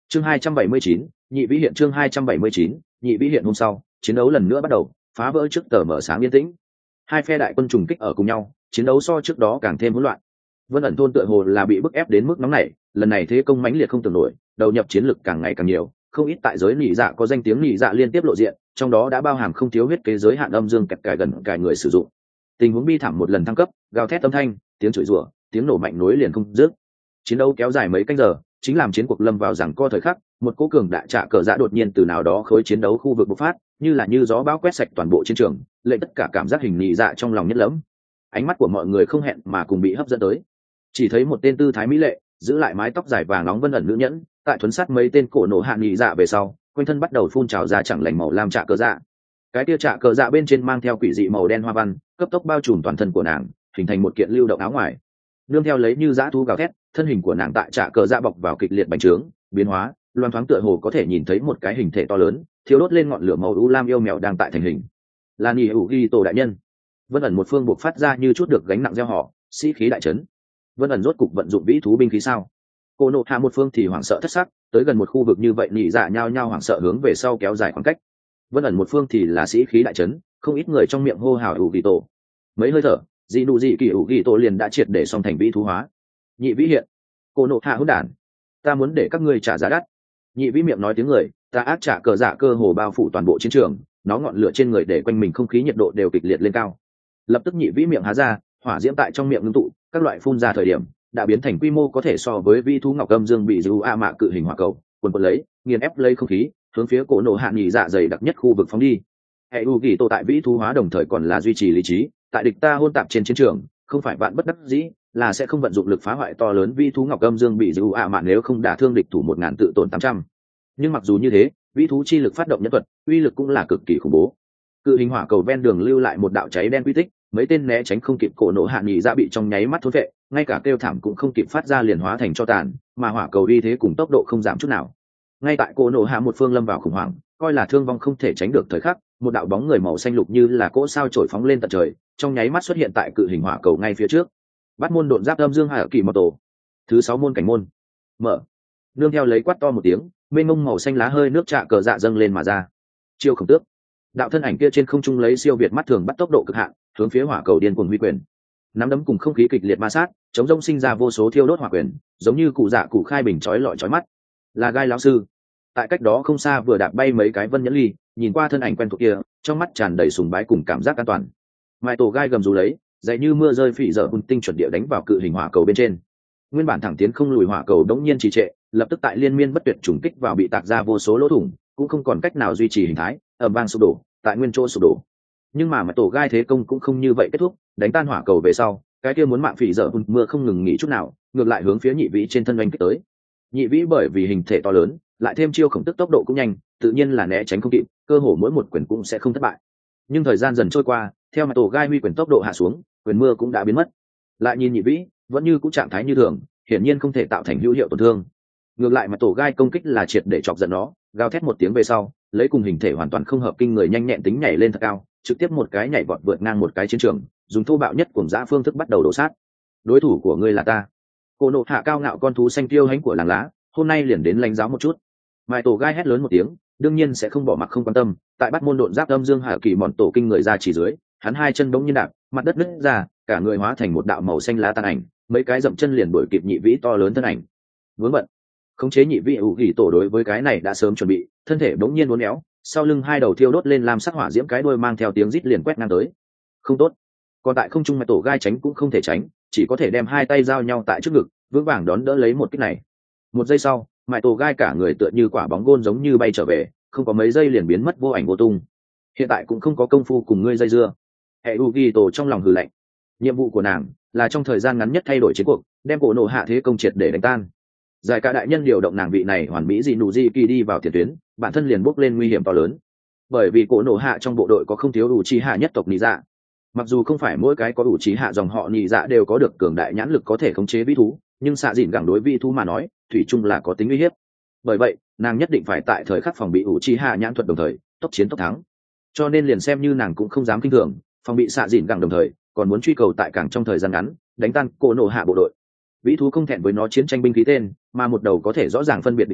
Chương 279, nhị vĩ hiện. Chương 279, nhị vĩ hiện. Hôm sau, chiến đấu lần nữa bắt đầu, phá vỡ trước tờ mở sáng yên tĩnh. Hai phe đại quân trùng kích ở cùng nhau, chiến đấu so trước đó càng thêm hỗn loạn. Vân ẩn thôn tựa hồ là bị bức ép đến mức nóng nảy, lần này thế công mãnh liệt không tưởng nổi, đầu nhập chiến lực càng ngày càng nhiều, không ít tại giới nhị dạ có danh tiếng nhị dạ liên tiếp lộ diện, trong đó đã bao hàm không thiếu huyết kế giới hạn âm dương kẹt cài gần cài người sử dụng. Tình huống bi thảm một lần thăng cấp, gào thét âm thanh, tiếng chửi rủa, tiếng nổ mạnh nối liền không dứt. Chiến đấu kéo dài mấy canh giờ, chính làm chiến cuộc lâm vào giằng co thời khắc, một cỗ cường đại trạ cờ dạ đột nhiên từ nào đó khối chiến đấu khu vực bộc phát, như gió bão quét sạch toàn bộ chiến trường, lệnh tất cả cảm giác hình nhị dạ trong lòng nhất lẫm. Ánh mắt của mọi người không hẹn mà cùng bị hấp dẫn tới. Chỉ thấy một tên tư thái mỹ lệ, giữ lại mái tóc dài vàng nóng vân ẩn nữ nhẫn, tại thuấn sát mấy tên cổ nổ hạ nhị dạ về sau, quanh thân bắt đầu phun trào ra chẳng lành màu lam trạ cờ dạ. Cái tia trạ cờ dạ bên trên mang theo quỷ dị màu đen hoa văn, cấp tốc bao trùm toàn thân của nàng, hình thành một kiện lưu động áo ngoài. Nương theo lấy như dã thú gào thét, thân hình của nàng tại trạ cờ dạ bọc vào kịch liệt bành trướng, biến hóa, loan thoáng tựa hồ có thể nhìn thấy một cái hình thể to lớn, thiếu đốt lên ngọn lửa màu u lam yêu mèo đang tại thành hình. Là Nỉ Hữu Ghi Tổ đại nhân. Vân ẩn một phương buộc phát ra như chút được gánh nặng gieo họ, sĩ khí đại trấn. Vân ẩn rốt cục vận dụng vĩ thú binh khí sao? Cô nộ hạ một phương thì hoảng sợ thất sắc, tới gần một khu vực như vậy nhị dạ nhao nhao hoảng sợ hướng về sau kéo dài khoảng cách. Vân ẩn một phương thì là sĩ khí đại trấn, không ít người trong miệng hô hào ủ ghi tổ. Mấy hơi thở, dị nụ dị kỳ ủ ghi tổ liền đã triệt để xong thành vĩ thú hóa. Nhị vĩ hiện. Cô nộ hạ hỗn đản, ta muốn để các ngươi trả giá đắt. Nhị vĩ miệng nói tiếng người, ta ác trả cờ dạ cơ hồ bao phủ toàn bộ chiến trường, nó ngọn lửa trên người để quanh mình không khí nhiệt độ đều kịch liệt lên cao. Lập tức nhị vĩ miệng há ra, hỏa diễm tại trong miệng ngưng tụ, các loại phun ra thời điểm đã biến thành quy mô có thể so với vi thú ngọc âm dương bị dù a mạ cự hình hỏa cầu, quần quần lấy, nghiền ép lấy không khí, hướng phía cổ nổ hạ nhị dạ dày đặc nhất khu vực phóng đi. Hệ u kỳ tổ tại vĩ thú hóa đồng thời còn là duy trì lý trí, tại địch ta hôn tạp trên chiến trường, không phải vạn bất đắc dĩ, là sẽ không vận dụng lực phá hoại to lớn vi thú ngọc âm dương bị dù a mạ nếu không đả thương địch thủ 1000 tự tổn 800. Nhưng mặc dù như thế, vĩ thú chi lực phát động nhân thuật, uy lực cũng là cực kỳ khủng bố. Cự hình hỏa cầu ven đường lưu lại một đạo cháy đen quy tích, mấy tên né tránh không kịp cổ nổ hạ nhị dạ bị trong nháy mắt thốn vệ, ngay cả kêu thảm cũng không kịp phát ra liền hóa thành cho tàn, mà hỏa cầu uy thế cùng tốc độ không giảm chút nào. Ngay tại cổ nổ hạ một phương lâm vào khủng hoảng, coi là thương vong không thể tránh được thời khắc, một đạo bóng người màu xanh lục như là cỗ sao chổi phóng lên tận trời, trong nháy mắt xuất hiện tại cự hình hỏa cầu ngay phía trước. Bắt môn độn giáp âm dương hải kỳ mật tổ, thứ 6 môn cảnh môn mở. Nương theo lấy quát to một tiếng, mênh mông màu xanh lá hơi nước trạ cờ dạ dâng lên mà ra. Chiêu khổng tước, đạo thân ảnh kia trên không trung lấy siêu việt mắt thường bắt tốc độ cực hạn, hướng phía hỏa cầu điên cuồng huy quyền. Nắm đấm cùng không khí kịch liệt ma sát, chống rông sinh ra vô số thiêu đốt hỏa quyền, giống như cụ dạ cụ khai bình chói lọi chói mắt. Là gai lão sư. Tại cách đó không xa vừa đạp bay mấy cái vân nhẫn ly, nhìn qua thân ảnh quen thuộc kia, trong mắt tràn đầy sùng bái cùng cảm giác an toàn. Mai tổ gai gầm rú lấy, dày như mưa rơi phỉ dở hung tinh chuẩn địa đánh vào cự hình hỏa cầu bên trên. Nguyên bản thẳng tiến không lùi hỏa cầu đống nhiên trì trệ, lập tức tại liên miên bất tuyệt trùng kích vào bị tạc ra vô số lỗ thủng, cũng không còn cách nào duy trì hình thái, ầm vang sụp đổ, tại nguyên chỗ sụp đổ. Nhưng mà tổ gai thế công cũng không như vậy kết thúc, đánh tan hỏa cầu về sau, cái kia muốn mạng phỉ dở hung mưa không ngừng nghỉ chút nào, ngược lại hướng phía nhị vĩ trên thân oanh kích tới. Nhị vĩ bởi vì hình thể to lớn, lại thêm chiêu khổng tức tốc độ cũng nhanh, tự nhiên là né tránh không kịp, cơ hồ mỗi một quyền cũng sẽ không thất bại. Nhưng thời gian dần trôi qua, theo mà tổ gai huy quyền tốc độ hạ xuống, quyền mưa cũng đã biến mất. Lại nhìn nhị vĩ, vẫn như cũng trạng thái như thường, hiển nhiên không thể tạo thành hữu hiệu tổn thương. Ngược lại mà tổ gai công kích là triệt để chọc giận nó, gào thét một tiếng về sau, lấy cùng hình thể hoàn toàn không hợp kinh người nhanh nhẹn tính nhảy lên thật cao, trực tiếp một cái nhảy vọt vượt ngang một cái chiến trường, dùng thô bạo nhất cuồng dã phương thức bắt đầu đổ sát. Đối thủ của ngươi là ta. Cô nộ hạ cao ngạo con thú xanh tiêu hãnh của làng lá, hôm nay liền đến lãnh giáo một chút. Mai tổ gai hét lớn một tiếng, đương nhiên sẽ không bỏ mặc không quan tâm, tại bắt môn độn giáp âm dương hạ kỳ mòn tổ kinh người ra chỉ dưới, hắn hai chân bỗng nhiên đạp, mặt đất nứt ra, cả người hóa thành một đạo màu xanh lá tan ảnh, mấy cái dậm chân liền đuổi kịp nhị vĩ to lớn thân ảnh. Vướng bận, khống chế nhị vĩ ủ gỉ tổ đối với cái này đã sớm chuẩn bị, thân thể bỗng nhiên uốn éo, sau lưng hai đầu thiêu đốt lên làm sắc hỏa diễm cái đuôi mang theo tiếng rít liền quét ngang tới. Không tốt. Còn tại không trung mà tổ gai tránh cũng không thể tránh, chỉ có thể đem hai tay giao nhau tại trước ngực, vững vàng đón đỡ lấy một kích này. Một giây sau, mại tổ gai cả người tựa như quả bóng gôn giống như bay trở về, không có mấy giây liền biến mất vô ảnh vô tung. Hiện tại cũng không có công phu cùng ngươi dây dưa. Hệ Ugi tổ trong lòng hừ lạnh. Nhiệm vụ của nàng là trong thời gian ngắn nhất thay đổi chiến cuộc, đem cổ nổ hạ thế công triệt để đánh tan. Giải cả đại nhân điều động nàng vị này hoàn mỹ dị nụ di kỳ đi vào tiền tuyến, bản thân liền bốc lên nguy hiểm to lớn. Bởi vì cổ nổ hạ trong bộ đội có không thiếu ủ trí hạ nhất tộc nị dạ. Mặc dù không phải mỗi cái có ủ trí hạ dòng họ nị dạ đều có được cường đại nhãn lực có thể khống chế vĩ thú, nhưng xạ dịn gẳng đối vĩ thú mà nói, thủy chung là có tính uy hiếp. Bởi vậy, nàng nhất định phải tại thời khắc phòng bị ủ trí hạ nhãn thuật đồng thời, tốc chiến tốc thắng. Cho nên liền xem như nàng cũng không dám kinh thường, phòng bị xạ dịn gẳng đồng thời, còn muốn truy cầu tại càng trong thời gian ngắn, đánh tan cổ nổ hạ bộ đội. Vĩ thú không thẹn với nó chiến tranh binh khí tên, mà một đầu có thể rõ ràng phân biệt địch ta,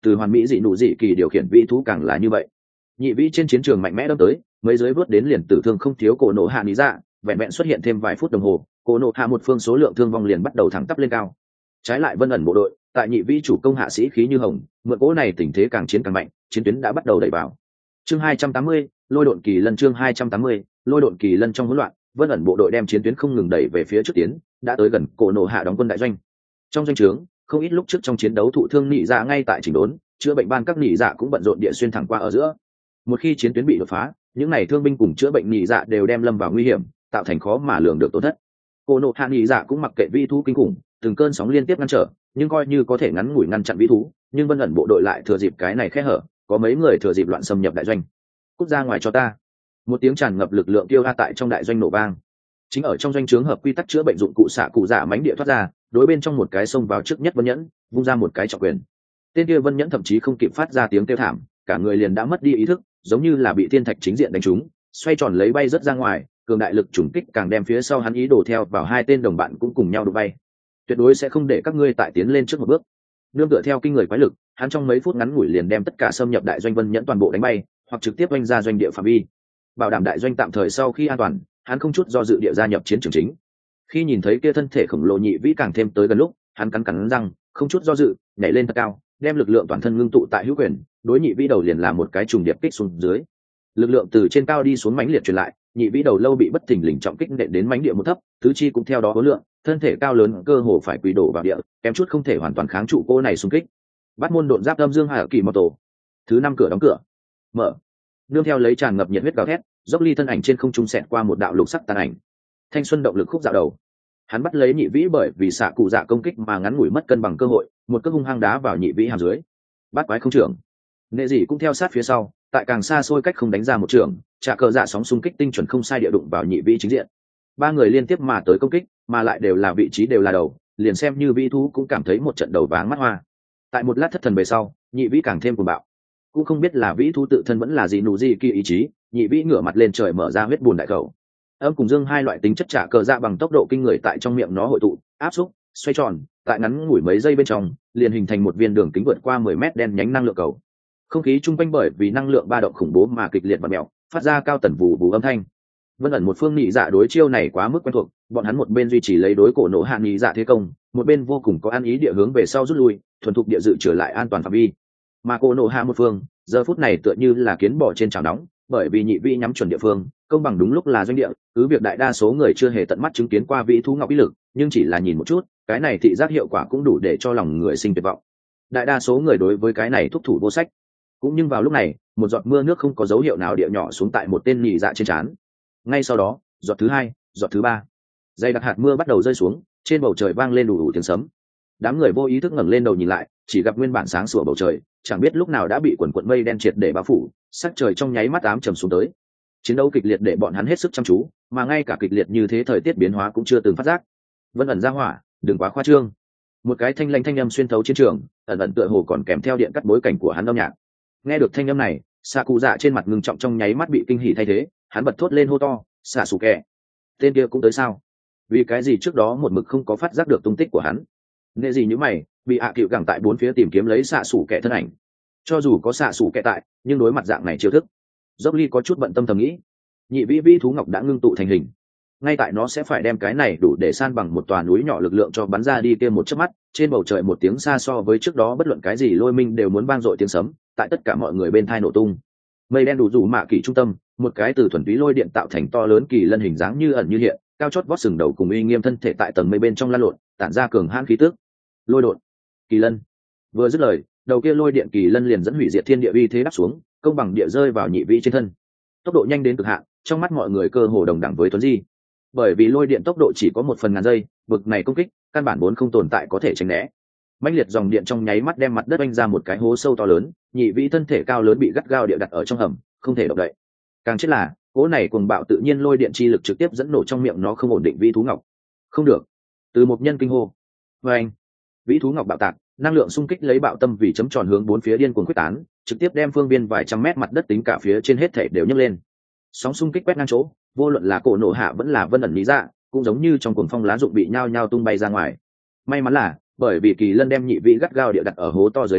từ hoàn mỹ dị nụ dị kỳ điều khiển vĩ thú càng là như vậy. Nhị vĩ trên chiến trường mạnh mẽ đâm tới, mấy giới vớt đến liền tử thương không thiếu cổ nổ hạ lý dạ, vẹn vẹn xuất hiện thêm vài phút đồng hồ, cổ nổ hạ một phương số lượng thương vong liền bắt đầu thẳng tắp lên cao. Trái lại Vân ẩn bộ đội, tại nhị vĩ chủ công hạ sĩ khí như hồng, mượn cỗ này tình thế càng chiến càng mạnh, chiến tuyến đã bắt đầu đẩy vào. Chương 280, lôi độn kỳ lân. Chương 280, lôi độn kỳ lân. Trong hỗn loạn, Vân ẩn bộ đội đem chiến tuyến không ngừng đẩy về phía trước tiến, đã tới gần cổ nổ hạ đóng quân đại doanh. Trong doanh trướng, không ít lúc trước trong chiến đấu thụ thương nị dạ ngay tại chỉnh đốn, chữa bệnh ban các nị dạ cũng bận rộn địa xuyên thẳng qua ở giữa. Một khi chiến tuyến bị đột phá, những này thương binh cùng chữa bệnh nị dạ đều đem lâm vào nguy hiểm, tạo thành khó mà lường được tổn thất. Cổ nổ hạ nị dạ cũng mặc kệ vi thú kinh khủng, từng cơn sóng liên tiếp ngăn trở, nhưng coi như có thể ngắn ngủi ngăn chặn vi thú, nhưng Vân ẩn bộ đội lại thừa dịp cái này khe hở, có mấy người thừa dịp loạn xâm nhập đại doanh. Cút ra ngoài cho ta! Một tiếng tràn ngập lực lượng tiêu ra tại trong đại doanh nổ vang. Chính ở trong doanh trướng hợp quy tắc chữa bệnh dụng cụ xạ cụ dạ mánh địa thoát ra, đối bên trong một cái xông vào trước nhất Vân Nhẫn, vung ra một cái trọng quyền. Tên kia Vân Nhẫn thậm chí không kịp phát ra tiếng kêu thảm, cả người liền đã mất đi ý thức, giống như là bị thiên thạch chính diện đánh trúng, xoay tròn lấy bay rất ra ngoài, cường đại lực trùng kích càng đem phía sau hắn ý đổ theo vào hai tên đồng bạn cũng cùng nhau đụng bay. Tuyệt đối sẽ không để các ngươi tại tiến lên trước một bước. Nương tựa theo kinh người quái lực, hắn trong mấy phút ngắn ngủi liền đem tất cả xâm nhập đại doanh Vân Nhẫn toàn bộ đánh bay, hoặc trực tiếp oanh ra doanh địa phạm vi. Bảo đảm đại doanh tạm thời sau khi an toàn, hắn không chút do dự địa gia nhập chiến trường chính. Khi nhìn thấy kia thân thể khổng lồ nhị vĩ càng thêm tới gần lúc, hắn cắn răng, không chút do dự, nhảy lên thật cao, đem lực lượng toàn thân ngưng tụ tại hữu quyền, đối nhị vĩ đầu liền làm một cái trùng điệp kích xuống dưới. Lực lượng từ trên cao đi xuống mãnh liệt truyền lại, nhị vĩ đầu lâu bị bất thình lình trọng kích nện đến mãnh địa một thấp, tứ chi cũng theo đó hối lượng, thân thể cao lớn cơ hồ phải quỳ đổ vào địa, kém chút không thể hoàn toàn kháng trụ cô này xung kích. Bắt môn độn giáp âm dương hạ kỳ mô tổ. Thứ 5 cửa đóng cửa. Mở. Nương theo lấy tràn ngập nhiệt huyết gào thét, dốc ly thân ảnh trên không trung xẹt qua một đạo lục sắc tàn ảnh. Thanh xuân động lực khúc dạo đầu. Hắn bắt lấy nhị vĩ bởi vì xạ cụ dạ công kích mà ngắn ngủi mất cân bằng cơ hội, một cước hung hăng đá vào nhị vĩ hàm dưới. Bắt quái không trưởng. Nệ dị cũng theo sát phía sau, tại càng xa xôi cách không đánh ra một trường, trả cờ dạ sóng xung kích tinh chuẩn không sai địa đụng vào nhị vĩ chính diện. Ba người liên tiếp mà tới công kích, mà lại đều là vị trí đều là đầu, liền xem như vĩ thú cũng cảm thấy một trận đầu váng mắt hoa. Tại một lát thất thần về sau, nhị vĩ càng thêm cuồng bạo. Cũng không biết là vĩ thú tự thân vẫn là gì nụ gì kia ý chí, nhị vĩ ngửa mặt lên trời mở ra huyết bùn đại khẩu. Âm cùng dương hai loại tính chất trả cờ dạ bằng tốc độ kinh người tại trong miệng nó hội tụ, áp xúc, xoay tròn, tại ngắn ngủi mấy giây bên trong, liền hình thành một viên đường kính vượt qua 10 mét đen nhánh năng lượng cầu. Không khí chung quanh bởi vì năng lượng ba động khủng bố mà kịch liệt và mèo, phát ra cao tần vù vù âm thanh. Vân ẩn một phương nhị dạ đối chiêu này quá mức quen thuộc, bọn hắn một bên duy trì lấy đối cổ nổ hạ nhị dạ thế công, một bên vô cùng có ăn ý địa hướng về sau rút lui, thuần thục địa dự trở lại an toàn phạm vi. Mà cổ nổ hạ một phương, giờ phút này tựa như là kiến bò trên chảo nóng, bởi vì nhị vĩ nhắm chuẩn địa phương, công bằng đúng lúc là doanh địa, cứ việc đại đa số người chưa hề tận mắt chứng kiến qua vĩ thú ngọc ý lực, nhưng chỉ là nhìn một chút, cái này thị giác hiệu quả cũng đủ để cho lòng người sinh tuyệt vọng. Đại đa số người đối với cái này thúc thủ vô sách. Cũng nhưng vào lúc này, một giọt mưa nước không có dấu hiệu nào địa nhỏ xuống tại một tên nhị dạ trên trán. Ngay sau đó, giọt thứ hai, giọt thứ ba, dày đặc hạt mưa bắt đầu rơi xuống, trên bầu trời vang lên đủ đủ tiếng sấm. Đám người vô ý thức ngẩng lên đầu nhìn lại, chỉ gặp nguyên bản sáng sủa bầu trời, chẳng biết lúc nào đã bị quần quần mây đen triệt để bao phủ, sắc trời trong nháy mắt ám trầm xuống tới. Chiến đấu kịch liệt để bọn hắn hết sức chăm chú, mà ngay cả kịch liệt như thế thời tiết biến hóa cũng chưa từng phát giác. Vân ẩn ra hỏa, đừng quá khoa trương. Một cái thanh lãnh thanh âm xuyên thấu chiến trường, ẩn ẩn tựa hồ còn kèm theo điện cắt bối cảnh của hắn âm nhạc. Nghe được thanh âm này, xạ cụ dạ trên mặt ngưng trọng trong nháy mắt bị kinh hỉ thay thế, hắn bật thốt lên hô to, xạ sủ kẹ, tên kia cũng tới sao? Vì cái gì trước đó một mực không có phát giác được tung tích của hắn? Nệ gì như mày, bị hạ cựu gẳng tại bốn phía tìm kiếm lấy xạ sủ kẹ thân ảnh. Cho dù có xạ sủ kẹ tại, nhưng đối mặt dạng này chiêu thức, dốc ly có chút bận tâm thầm nghĩ. Nhị vĩ vĩ thú ngọc đã ngưng tụ thành hình, ngay tại nó sẽ phải đem cái này đủ để san bằng một tòa núi nhỏ lực lượng cho bắn ra đi kia một chớp mắt, trên bầu trời một tiếng xa so với trước đó bất luận cái gì lôi minh đều muốn vang dội tiếng sấm, tại tất cả mọi người bên thai nổ tung. Mây đen đủ rủ mạ kỳ trung tâm, một cái từ thuần túy lôi điện tạo thành to lớn kỳ lân hình dáng như ẩn như hiện, cao chót vót sừng đầu cùng uy nghiêm thân thể tại tầng mây bên trong lan lộn, tản ra cường hãn khí tức. Lôi đột, kỳ lân. Vừa dứt lời, đầu kia lôi điện kỳ lân liền dẫn hủy diệt thiên địa uy thế đáp xuống, công bằng địa rơi vào nhị vĩ trên thân. Tốc độ nhanh đến cực hạn, trong mắt mọi người cơ hồ đồng đẳng với tuấn di. Bởi vì lôi điện tốc độ chỉ có 1/1000 giây, bực này công kích, căn bản vốn không tồn tại có thể tránh né. Mãnh liệt dòng điện trong nháy mắt đem mặt đất vanh ra một cái hố sâu to lớn, nhị vĩ thân thể cao lớn bị gắt gao địa đặt ở trong hầm, không thể động đậy. Càng chết là, cỗ này cuồng bạo tự nhiên lôi điện chi lực trực tiếp dẫn nổ trong miệng nó không ổn định vĩ thú ngọc. Không được. Từ một nhân kinh hô. Oeng. Vĩ thú ngọc bạo tạc, năng lượng xung kích lấy bạo tâm vì chấm tròn hướng bốn phía điên cuồng quyết tán, trực tiếp đem phương viên vài trăm mét mặt đất tính cả phía trên hết thảy đều nhấc lên. Sóng xung kích quét ngang chỗ, vô luận là cổ nổ hạ vẫn là Vân ẩn lý dạ, cũng giống như trong cuồng phong lá rụng bị nhao nhao tung bay ra ngoài. May mắn là, bởi vì kỳ lân đem nhị vĩ gắt gao địa đặt ở hố to dưới đáy,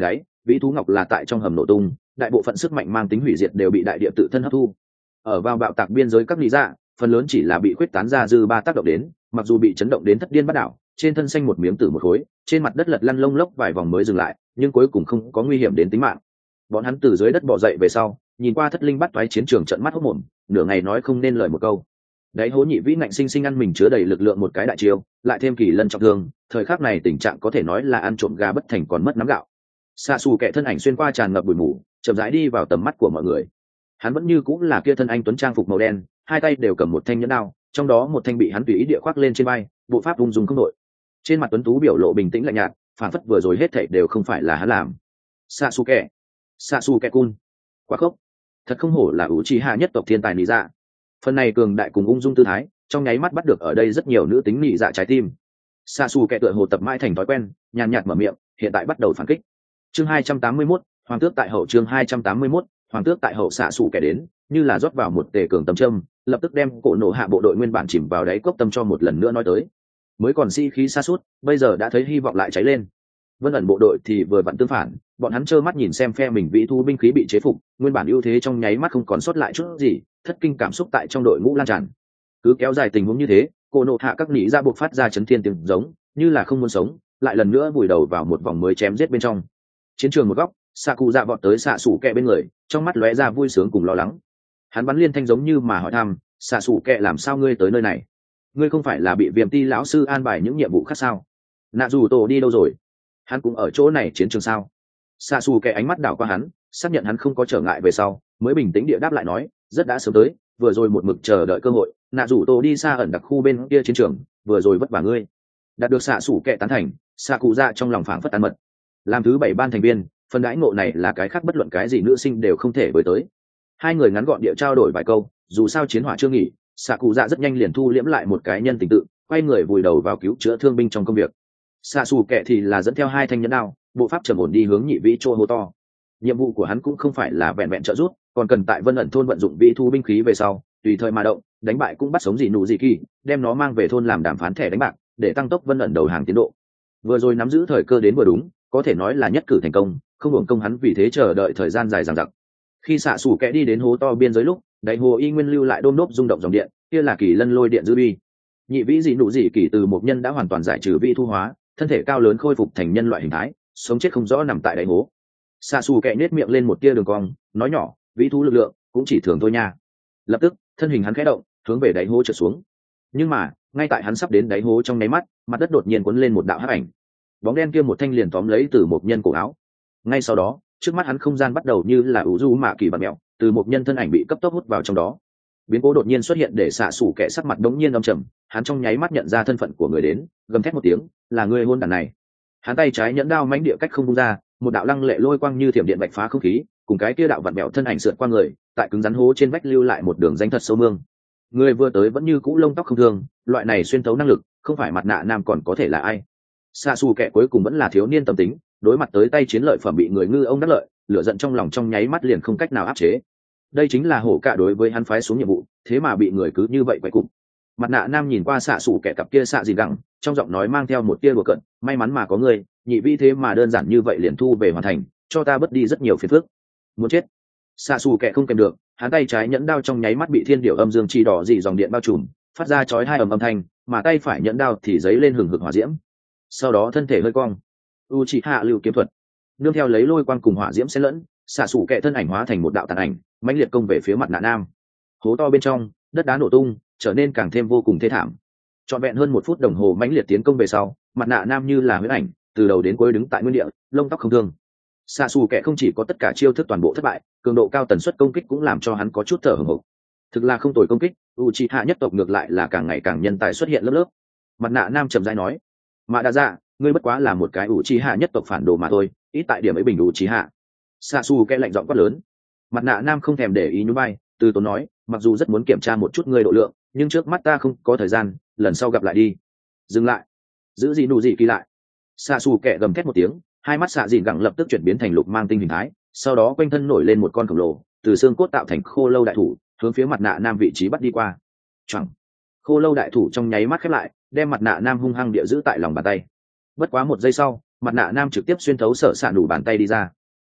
vĩ thú ngọc là tại trong hầm nổ tung, đại bộ phận sức mạnh mang tính hủy diệt đều bị đại địa tự thân hấp thu. Ở vào bạo tạc biên giới các lý dạ, phần lớn chỉ là bị khuyết tán ra dư ba tác động đến, mặc dù bị chấn động đến thất điên bắt đảo, trên thân xanh một miếng tử một khối, trên mặt đất lật lăn lông lốc vài vòng mới dừng lại, nhưng cuối cùng không có nguy hiểm đến tính mạng. Bọn hắn từ dưới đất bò dậy về sau, nhìn qua thất linh bắt toái chiến trường trận mắt hốt mồm, nửa ngày nói không nên lời một câu. Đáy hố nhị vĩ ngạnh sinh sinh ăn mình chứa đầy lực lượng một cái đại chiêu, lại thêm kỳ lân trọng thương, thời khắc này tình trạng có thể nói là ăn trộm gà bất thành còn mất nắm gạo. Xạ xù kẻ thân ảnh xuyên qua tràn ngập bụi mù, chậm rãi đi vào tầm mắt của mọi người. Hắn vẫn như cũng là kia thân anh tuấn trang phục màu đen, hai tay đều cầm một thanh nhẫn đao, trong đó một thanh bị hắn tùy ý địa khoác lên trên vai, bộ pháp ung dung không đội. Trên mặt tuấn tú biểu lộ bình tĩnh lạnh nhạt, phản phất vừa rồi hết thảy đều không phải là hắn làm. Xạ xù kẻ cun, quá khốc, thật không hổ là Uchiha nhất tộc thiên tài nị dạ. Phần này cường đại cùng ung dung tư thái, trong nháy mắt bắt được ở đây rất nhiều nữ tính nị dạ trái tim. Xạ xù kẻ tựa hồ tập mãi thành thói quen, nhàn nhạt mở miệng, hiện tại bắt đầu phản kích. Chương 281, Hoàng tước tại hậu. Chương 281, Hoàng tước tại hậu. Xạ xù kẻ đến, như là rót vào một tề cường tâm châm, lập tức đem cổ nổ hạ bộ đội nguyên bản chìm vào đáy cốc tâm cho một lần nữa nói tới. Mới còn khí sa sút, bây giờ đã thấy hy vọng lại cháy lên. Vân ẩn bộ đội thì vừa vặn tương phản, bọn hắn trơ mắt nhìn xem phe mình vĩ thu binh khí bị chế phục, nguyên bản ưu thế trong nháy mắt không còn sót lại chút gì, thất kinh cảm xúc tại trong đội ngũ lan tràn. Cứ kéo dài tình huống như thế, cổ nổ hạ các nỉ ra buộc phát ra chấn thiên tiếng giống, như là không muốn sống, lại lần nữa vùi đầu vào một vòng mới chém giết bên trong. Chiến trường một góc, xạ cụ dạ vọt tới xạ sủ kẹ bên người, trong mắt lóe ra vui sướng cùng lo lắng. Hắn bắn liên thanh giống như mà hỏi thăm, xạ sủ kẹ làm sao ngươi tới nơi này? Ngươi không phải là bị viêm ti lão sư an bài những nhiệm vụ khác sao? Nạ dù tổ đi đâu rồi? Hắn cũng ở chỗ này chiến trường sao? Xạ sủ kẹ ánh mắt đảo qua hắn, xác nhận hắn không có trở ngại về sau, mới bình tĩnh địa đáp lại nói, rất đã sớm tới, vừa rồi một mực chờ đợi cơ hội. Nạ dù tổ đi xa ẩn đặc khu bên kia chiến trường, vừa rồi vất vả ngươi. Đạt được xạ sủ kẹ tán thành, xạ cụ dạ trong lòng phảng phất tán mật. Làm thứ 7 ban thành viên, phần đãi ngộ này là cái khác bất luận cái gì nữ sinh đều không thể với tới. Hai người ngắn gọn địa trao đổi vài câu, dù sao chiến hỏa chưa nghỉ, xạ cụ dạ rất nhanh liền thu liễm lại một cái nhân tình tự, quay người vùi đầu vào cứu chữa thương binh trong công việc. Xạ xù kẹ thì là dẫn theo hai thanh nhẫn đao, bộ pháp trầm ổn đi hướng nhị vĩ chỗ hô to. Nhiệm vụ của hắn cũng không phải là vẹn vẹn trợ giúp, còn cần tại Vân ẩn thôn vận dụng vĩ thu binh khí về sau, tùy thời mà động, đánh bại cũng bắt sống gì nụ gì kỳ, đem nó mang về thôn làm đàm phán thẻ đánh bạc, để tăng tốc Vân ẩn đầu hàng tiến độ. Vừa rồi nắm giữ thời cơ đến vừa đúng, có thể nói là nhất cử thành công, không hưởng công hắn vì thế chờ đợi thời gian dài dằng dặc. Khi xạ xù kẹ đi đến hố to biên giới lúc, đáy hồ y nguyên lưu lại đôm nốt rung động dòng điện, kia là kỳ lân lôi điện dư bi. Nhị vĩ dị nụ dị kỳ từ một nhân đã hoàn toàn giải trừ vi thu hóa, thân thể cao lớn khôi phục thành nhân loại hình thái, sống chết không rõ nằm tại đáy hố. Xạ xù kẹ nết miệng lên một tia đường cong, nói nhỏ, vĩ thú lực lượng cũng chỉ thường thôi nha. Lập tức thân hình hắn khẽ động, hướng về đáy hố trượt xuống. Nhưng mà ngay tại hắn sắp đến đáy hố trong nháy mắt, mặt đất đột nhiên cuốn lên một đạo hắc ảnh. Bóng đen kia một thanh liền tóm lấy từ một nhân cổ áo. Ngay sau đó, trước mắt hắn không gian bắt đầu như là ủ du mạ kỳ bạt mẹo, từ một nhân thân ảnh bị cấp tốc hút vào trong đó. Biến cố đột nhiên xuất hiện để xạ xủ kẻ sắc mặt đống nhiên âm trầm, hắn trong nháy mắt nhận ra thân phận của người đến, gầm thét một tiếng, là người hôn đàn này. Hắn tay trái nhẫn đao mãnh địa cách không vung ra, một đạo lăng lệ lôi quang như thiểm điện bạch phá không khí, cùng cái kia đạo vặn mẹo thân ảnh sượt qua người, tại cứng rắn hố trên vách lưu lại một đường danh thật sâu mương. Người vừa tới vẫn như cũ lông tóc không thương, loại này xuyên thấu năng lực, không phải mặt nạ nam còn có thể là ai. Xạ xù kẻ cuối cùng vẫn là thiếu niên tâm tính, đối mặt tới tay chiến lợi phẩm bị người ngư ông đắc lợi, lửa giận trong lòng trong nháy mắt liền không cách nào áp chế. Đây chính là hổ cạ đối với hắn phái xuống nhiệm vụ, thế mà bị người cứ như vậy quậy cục. Mặt nạ nam nhìn qua xạ xù kẻ cặp kia xạ gì gặng, trong giọng nói mang theo một tia đùa cợt, may mắn mà có người, nhị vi thế mà đơn giản như vậy liền thu về hoàn thành, cho ta bớt đi rất nhiều phiền phức. Muốn chết. Xạ xù kẻ không kèm được, hắn tay trái nhẫn đao trong nháy mắt bị thiên điệu âm dương chi đỏ dị dòng điện bao trùm, phát ra chói hai âm thanh, mà tay phải nhẫn đao thì giấy lên hừng hực hỏa diễm. Sau đó thân thể hơi cong, Uchiha lưu kiếm thuật, nương theo lấy lôi quang cùng hỏa diễm xen lẫn, xạ xù kẻ thân ảnh hóa thành một đạo tàn ảnh, mãnh liệt công về phía mặt nạ nam. Hố to bên trong, đất đá nổ tung, trở nên càng thêm vô cùng thê thảm. Trọn vẹn hơn 1 phút đồng hồ mãnh liệt tiến công về sau, mặt nạ nam như là huyễn ảnh, từ đầu đến cuối đứng tại nguyên địa, lông tóc không thương. Xạ xù kẻ không chỉ có tất cả chiêu thức toàn bộ thất bại, cường độ cao tần suất công kích cũng làm cho hắn có chút thở hổn hển. Thực là không tồi công kích, Uchiha nhất tộc ngược lại là càng ngày càng nhân tài xuất hiện lớp lớp. Mặt nạ nam trầm rãi nói, mà đã ra, ngươi bất quá là một cái Uchiha nhất tộc phản đồ mà thôi, ít tại điểm ấy bình Uchiha. Xạ xù kẻ lạnh giọng quát lớn. Mặt nạ nam không thèm để ý nhún vai, từ tốn nói, mặc dù rất muốn kiểm tra một chút ngươi độ lượng, nhưng trước mắt ta không có thời gian, lần sau gặp lại đi. Dừng lại, giữ gì nụ gì kỳ lại. Xạ xù kẻ gầm thét một tiếng, hai mắt xạ dìn gẳng lập tức chuyển biến thành lục mang tinh hình thái, sau đó quanh thân nổi lên một con khổng lồ, từ xương cốt tạo thành khô lâu đại thủ, hướng phía mặt nạ nam vị trí bắt đi qua. Choảng, khô lâu đại thủ trong nháy mắt khép lại, đem mặt nạ nam hung hăng địa giữ tại lòng bàn tay. Bất quá 1 giây sau, mặt nạ nam trực tiếp xuyên thấu sở xạ đủ bàn tay đi ra.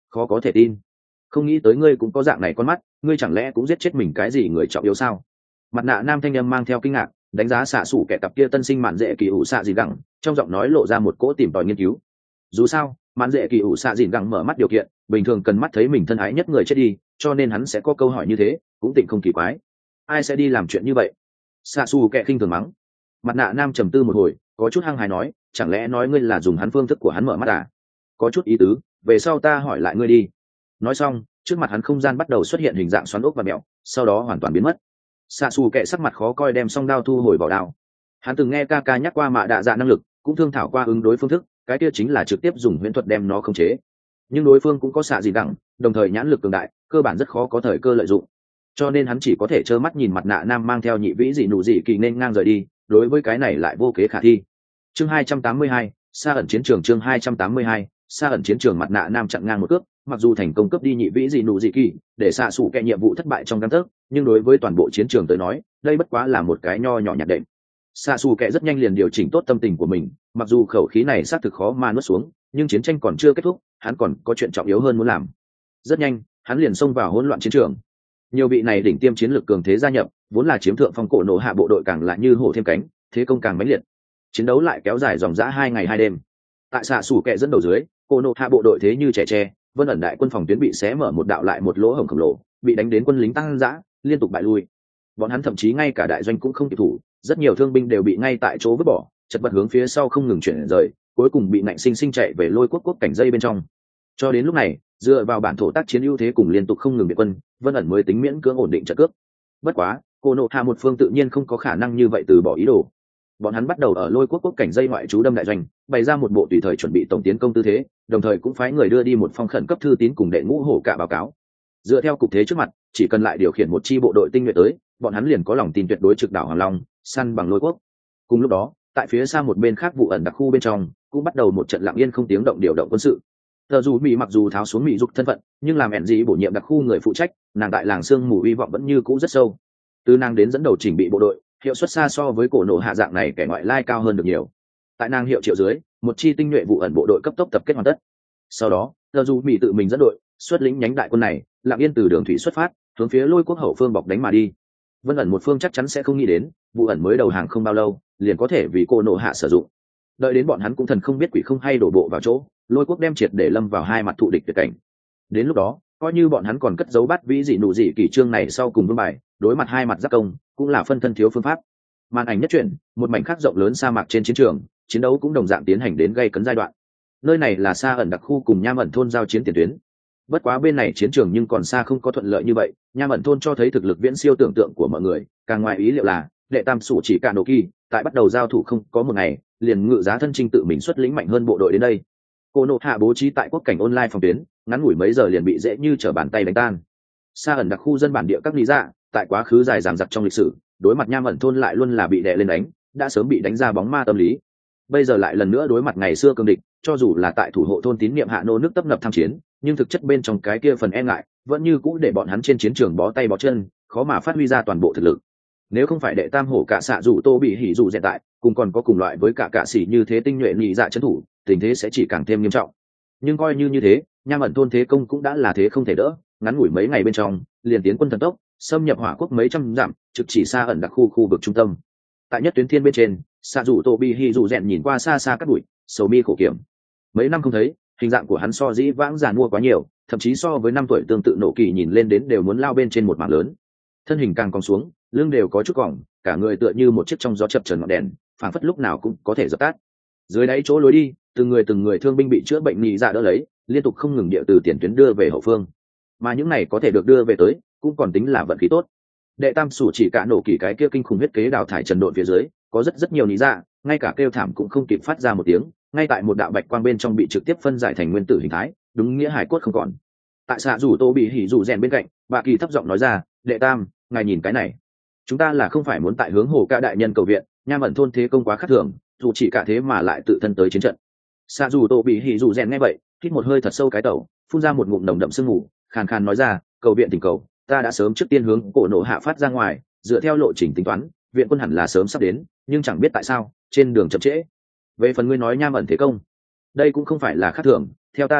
Khó có thể tin, không nghĩ tới ngươi cũng có dạng này con mắt, ngươi chẳng lẽ cũng giết chết mình cái gì người trọng yếu sao? Mặt nạ nam thanh âm mang theo kinh ngạc, đánh giá xạ xủ kẻ cặp kia tân sinh mạn dễ kỳ ủ xạ dìn gẳng, trong giọng nói lộ ra một cỗ tìm tòi nghiên cứu. Dù sao mạn dễ kỳ ủ xạ dìn gẳng mở mắt điều kiện bình thường cần mắt thấy mình thân ái nhất người chết đi, cho nên hắn sẽ có câu hỏi như thế, cũng tịnh không kỳ quái. Ai sẽ đi làm chuyện như vậy? Xạ xù kẻ khinh thường mắng. Mặt nạ nam trầm tư một hồi, có chút hăng hái nói, chẳng lẽ nói ngươi là dùng hắn phương thức của hắn mở mắt à? Có chút ý tứ, về sau ta hỏi lại ngươi đi. Nói xong, trước mặt hắn không gian bắt đầu xuất hiện hình dạng xoắn ốc và mẹo, sau đó hoàn toàn biến mất. Xạ xù kệ sắc mặt khó coi đem song đao thu hồi vào đao. Hắn từng nghe ca ca nhắc qua mạ đạ dạ năng lực, cũng thương thảo qua ứng đối phương thức, cái kia chính là trực tiếp dùng huyễn thuật đem nó khống chế. Nhưng đối phương cũng có xạ gì đẳng, đồng thời nhãn lực cường đại, cơ bản rất khó có thời cơ lợi dụng. Cho nên hắn chỉ có thể trơ mắt nhìn mặt nạ nam mang theo nhị vĩ dị nụ dị kỳ nên ngang rời đi, đối với cái này lại vô kế khả thi. Chương 282, xa ẩn chiến trường. Chương 282, xa ẩn chiến trường. Mặt nạ nam chặn ngang một cước, mặc dù thành công cướp đi nhị vĩ dị nụ dị kỳ, để xạ xủ kẻ nhiệm vụ thất bại trong gang tấc, nhưng đối với toàn bộ chiến trường tới nói, đây bất quá là một cái nho nhỏ nhặt đệm. Xạ xù kẻ rất nhanh liền điều chỉnh tốt tâm tình của mình, mặc dù khẩu khí này xác thực khó mà nuốt xuống, nhưng chiến tranh còn chưa kết thúc, hắn còn có chuyện trọng yếu hơn muốn làm. Rất nhanh, hắn liền xông vào hỗn loạn chiến trường. Nhiều vị này đỉnh tiêm chiến lược cường thế gia nhập, vốn là chiếm thượng phong cổ nổ hạ bộ đội càng lại như hổ thêm cánh, thế công càng mãnh liệt. Chiến đấu lại kéo dài dòng dã 2 ngày 2 đêm. Tại xạ xù kẻ dẫn đầu dưới, cổ nổ hạ bộ đội thế như trẻ tre, vân ẩn đại quân phòng tuyến bị xé mở một đạo lại một lỗ hổng khổng lồ, bị đánh đến quân lính tăng dã, liên tục bại lui. Bọn hắn thậm chí ngay cả đại doanh cũng không kịp thủ, rất nhiều thương binh đều bị ngay tại chỗ vứt bỏ, chật vật hướng phía sau không ngừng chuyển rời, cuối cùng bị nạnh sinh sinh chạy về lôi quốc cảnh dây bên trong. Cho đến lúc này, dựa vào bản thổ tác chiến ưu thế cùng liên tục không ngừng biệt quân, vân ẩn mới tính miễn cưỡng ổn định trận cước. Bất quá, cô nộ hạ một phương tự nhiên không có khả năng như vậy từ bỏ ý đồ. Bọn hắn bắt đầu ở lôi quốc cảnh dây ngoại trú đâm đại doanh, bày ra một bộ tùy thời chuẩn bị tổng tiến công tư thế, đồng thời cũng phái người đưa đi một phong khẩn cấp thư tín cùng đệ ngũ hổ cả báo cáo. Dựa theo cục thế trước mặt, chỉ cần lại điều khiển một chi bộ đội tinh nhuệ tới, bọn hắn liền có lòng tin tuyệt đối trực đảo Hoàng Long, săn bằng lôi quốc. Cùng lúc đó, tại phía xa một bên khác vụ ẩn đặc khu bên trong, cũng bắt đầu một trận lặng yên không tiếng động điều động quân sự. Tờ dù Mỹ mặc dù tháo xuống Mỹ dục thân phận, nhưng làm ẻn gì bổ nhiệm đặc khu người phụ trách, nàng tại làng sương mù hy vọng vẫn như cũ rất sâu. Từ nàng đến dẫn đầu chỉnh bị bộ đội, hiệu suất xa so với cổ nổ hạ dạng này kẻ ngoại lai cao hơn được nhiều. Tại nàng hiệu triệu dưới, một chi tinh nhuệ vụ ẩn bộ đội cấp tốc tập kết hoàn tất. Sau đó, tờ dù Mỹ tự mình dẫn đội, xuất lĩnh nhánh đại quân này, lặng yên từ đường thủy xuất phát, hướng phía lôi quốc hậu phương bọc đánh mà đi. Vân ẩn một phương chắc chắn sẽ không nghĩ đến, vụ ẩn mới đầu hàng không bao lâu, liền có thể vì cổ nổ hạ sử dụng. Đợi đến bọn hắn cũng thần không biết quỷ không hay đổ bộ vào chỗ, lôi quốc đem triệt để lâm vào hai mặt thụ địch tuyệt cảnh. Đến lúc đó, coi như bọn hắn còn cất giấu bắt vĩ dị nụ dị kỳ chương này sau cùng vương bài, đối mặt hai mặt giáp công, cũng là phân thân thiếu phương pháp. Màn ảnh nhất truyện, một mảnh khắc rộng lớn sa mạc trên chiến trường, chiến đấu cũng đồng dạng tiến hành đến gây cấn giai đoạn. Nơi này là xa ẩn đặc khu cùng nham ẩn thôn giao chiến tiền tuyến. Bất quá bên này chiến trường nhưng còn xa không có thuận lợi như vậy, nham ẩn thôn cho thấy thực lực viễn siêu tưởng tượng của mọi người, càng ngoài ý liệu là đệ tam sủ chỉ cả nổ kỳ tại bắt đầu giao thủ không có một ngày, liền ngự giá thân trinh tự mình xuất lĩnh mạnh hơn bộ đội đến đây. Cô nộ hạ bố trí tại quốc cảnh online phòng tuyến, ngắn ngủi mấy giờ liền bị dễ như trở bàn tay đánh tan. Xa ẩn đặc khu dân bản địa các lý dạ, tại quá khứ dài dằng dặc trong lịch sử, đối mặt nham ẩn thôn lại luôn là bị đè lên đánh, đã sớm bị đánh ra bóng ma tâm lý. Bây giờ lại lần nữa đối mặt ngày xưa cương địch, cho dù là tại thủ hộ thôn tín niệm hạ nô nước tấp nập tham chiến, nhưng thực chất bên trong cái kia phần e ngại vẫn như cũ để bọn hắn trên chiến trường bó tay bó chân, khó mà phát huy ra toàn bộ thực lực. Nếu không phải đệ tam hổ cả xạ dù tô bị hỉ dù dẹn tại, cùng còn có cùng loại với cả sĩ như thế tinh nhuệ nhị dạ trấn thủ, tình thế sẽ chỉ càng thêm nghiêm trọng. Nhưng coi như thế, nham ẩn thôn thế công cũng đã là thế không thể đỡ, ngắn ngủi mấy ngày bên trong liền tiến quân thần tốc, xâm nhập hỏa quốc mấy trăm dặm, trực chỉ xa ẩn đặc khu vực trung tâm. Tại nhất tuyến thiên bên trên, xạ dù tô bị hỉ dù dẹn nhìn qua xa xa các bụi, sầu mi khổ kiểm. Mấy năm không thấy, hình dạng của hắn so dĩ vãng già mua quá nhiều, thậm chí so với 5 tuổi tương tự nổ kỳ nhìn lên đến đều muốn lao bên trên một mảng lớn. Thân hình càng cong xuống, lưng đều có chút còng, cả người tựa như một chiếc trong gió chập chờn ngọn đèn, phảng phất lúc nào cũng có thể dập tắt. Dưới đáy chỗ lối đi, từng người thương binh bị chữa bệnh nhị dạ đỡ lấy, liên tục không ngừng địa từ tiền tuyến đưa về hậu phương. Mà những này có thể được đưa về tới, cũng còn tính là vận khí tốt. Đệ tam sủ chỉ cả nổ kỳ cái kia kinh khủng huyết kế đào thải trần độn phía dưới, có rất nhiều nhị dạ, ngay cả kêu thảm cũng không kịp phát ra một tiếng, ngay tại một đạo bạch quang bên trong bị trực tiếp phân giải thành nguyên tử hình thái, đúng nghĩa hải cốt không còn. Tại xạ rủ tô bị hỉ rủ rèn bên cạnh, bà kỳ thấp giọng nói ra, đệ tam, ngài nhìn cái này, chúng ta là không phải muốn tại hướng hồ ca đại nhân cầu viện, nham ẩn thôn thế công quá khắc thường, dù chỉ cả thế mà lại tự thân tới chiến trận. Xạ rủ tô bị hỉ rủ rèn nghe vậy, hít một hơi thật sâu cái tẩu, phun ra một ngụm nồng đậm sương mù, khàn khàn nói ra, cầu viện tình cầu, ta đã sớm trước tiên hướng cổ nổ hạ phát ra ngoài, dựa theo lộ trình tính toán, viện quân hẳn là sớm sắp đến, nhưng chẳng biết tại sao trên đường chậm trễ. Về phần ngươi nói nham ẩn thế công, đây cũng không phải là khác thường, theo ta được biết,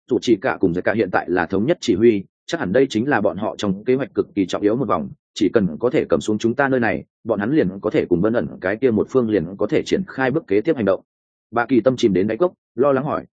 chủ chỉ cả cùng giải cả hiện tại là thống nhất chỉ huy, chắc hẳn đây chính là bọn họ trong kế hoạch cực kỳ trọng yếu một vòng, chỉ cần có thể cầm xuống chúng ta nơi này, bọn hắn liền có thể cùng Vân ẩn cái kia một phương liền có thể triển khai bước kế tiếp hành động. Bà Kỳ tâm chìm đến đáy cốc, lo lắng hỏi,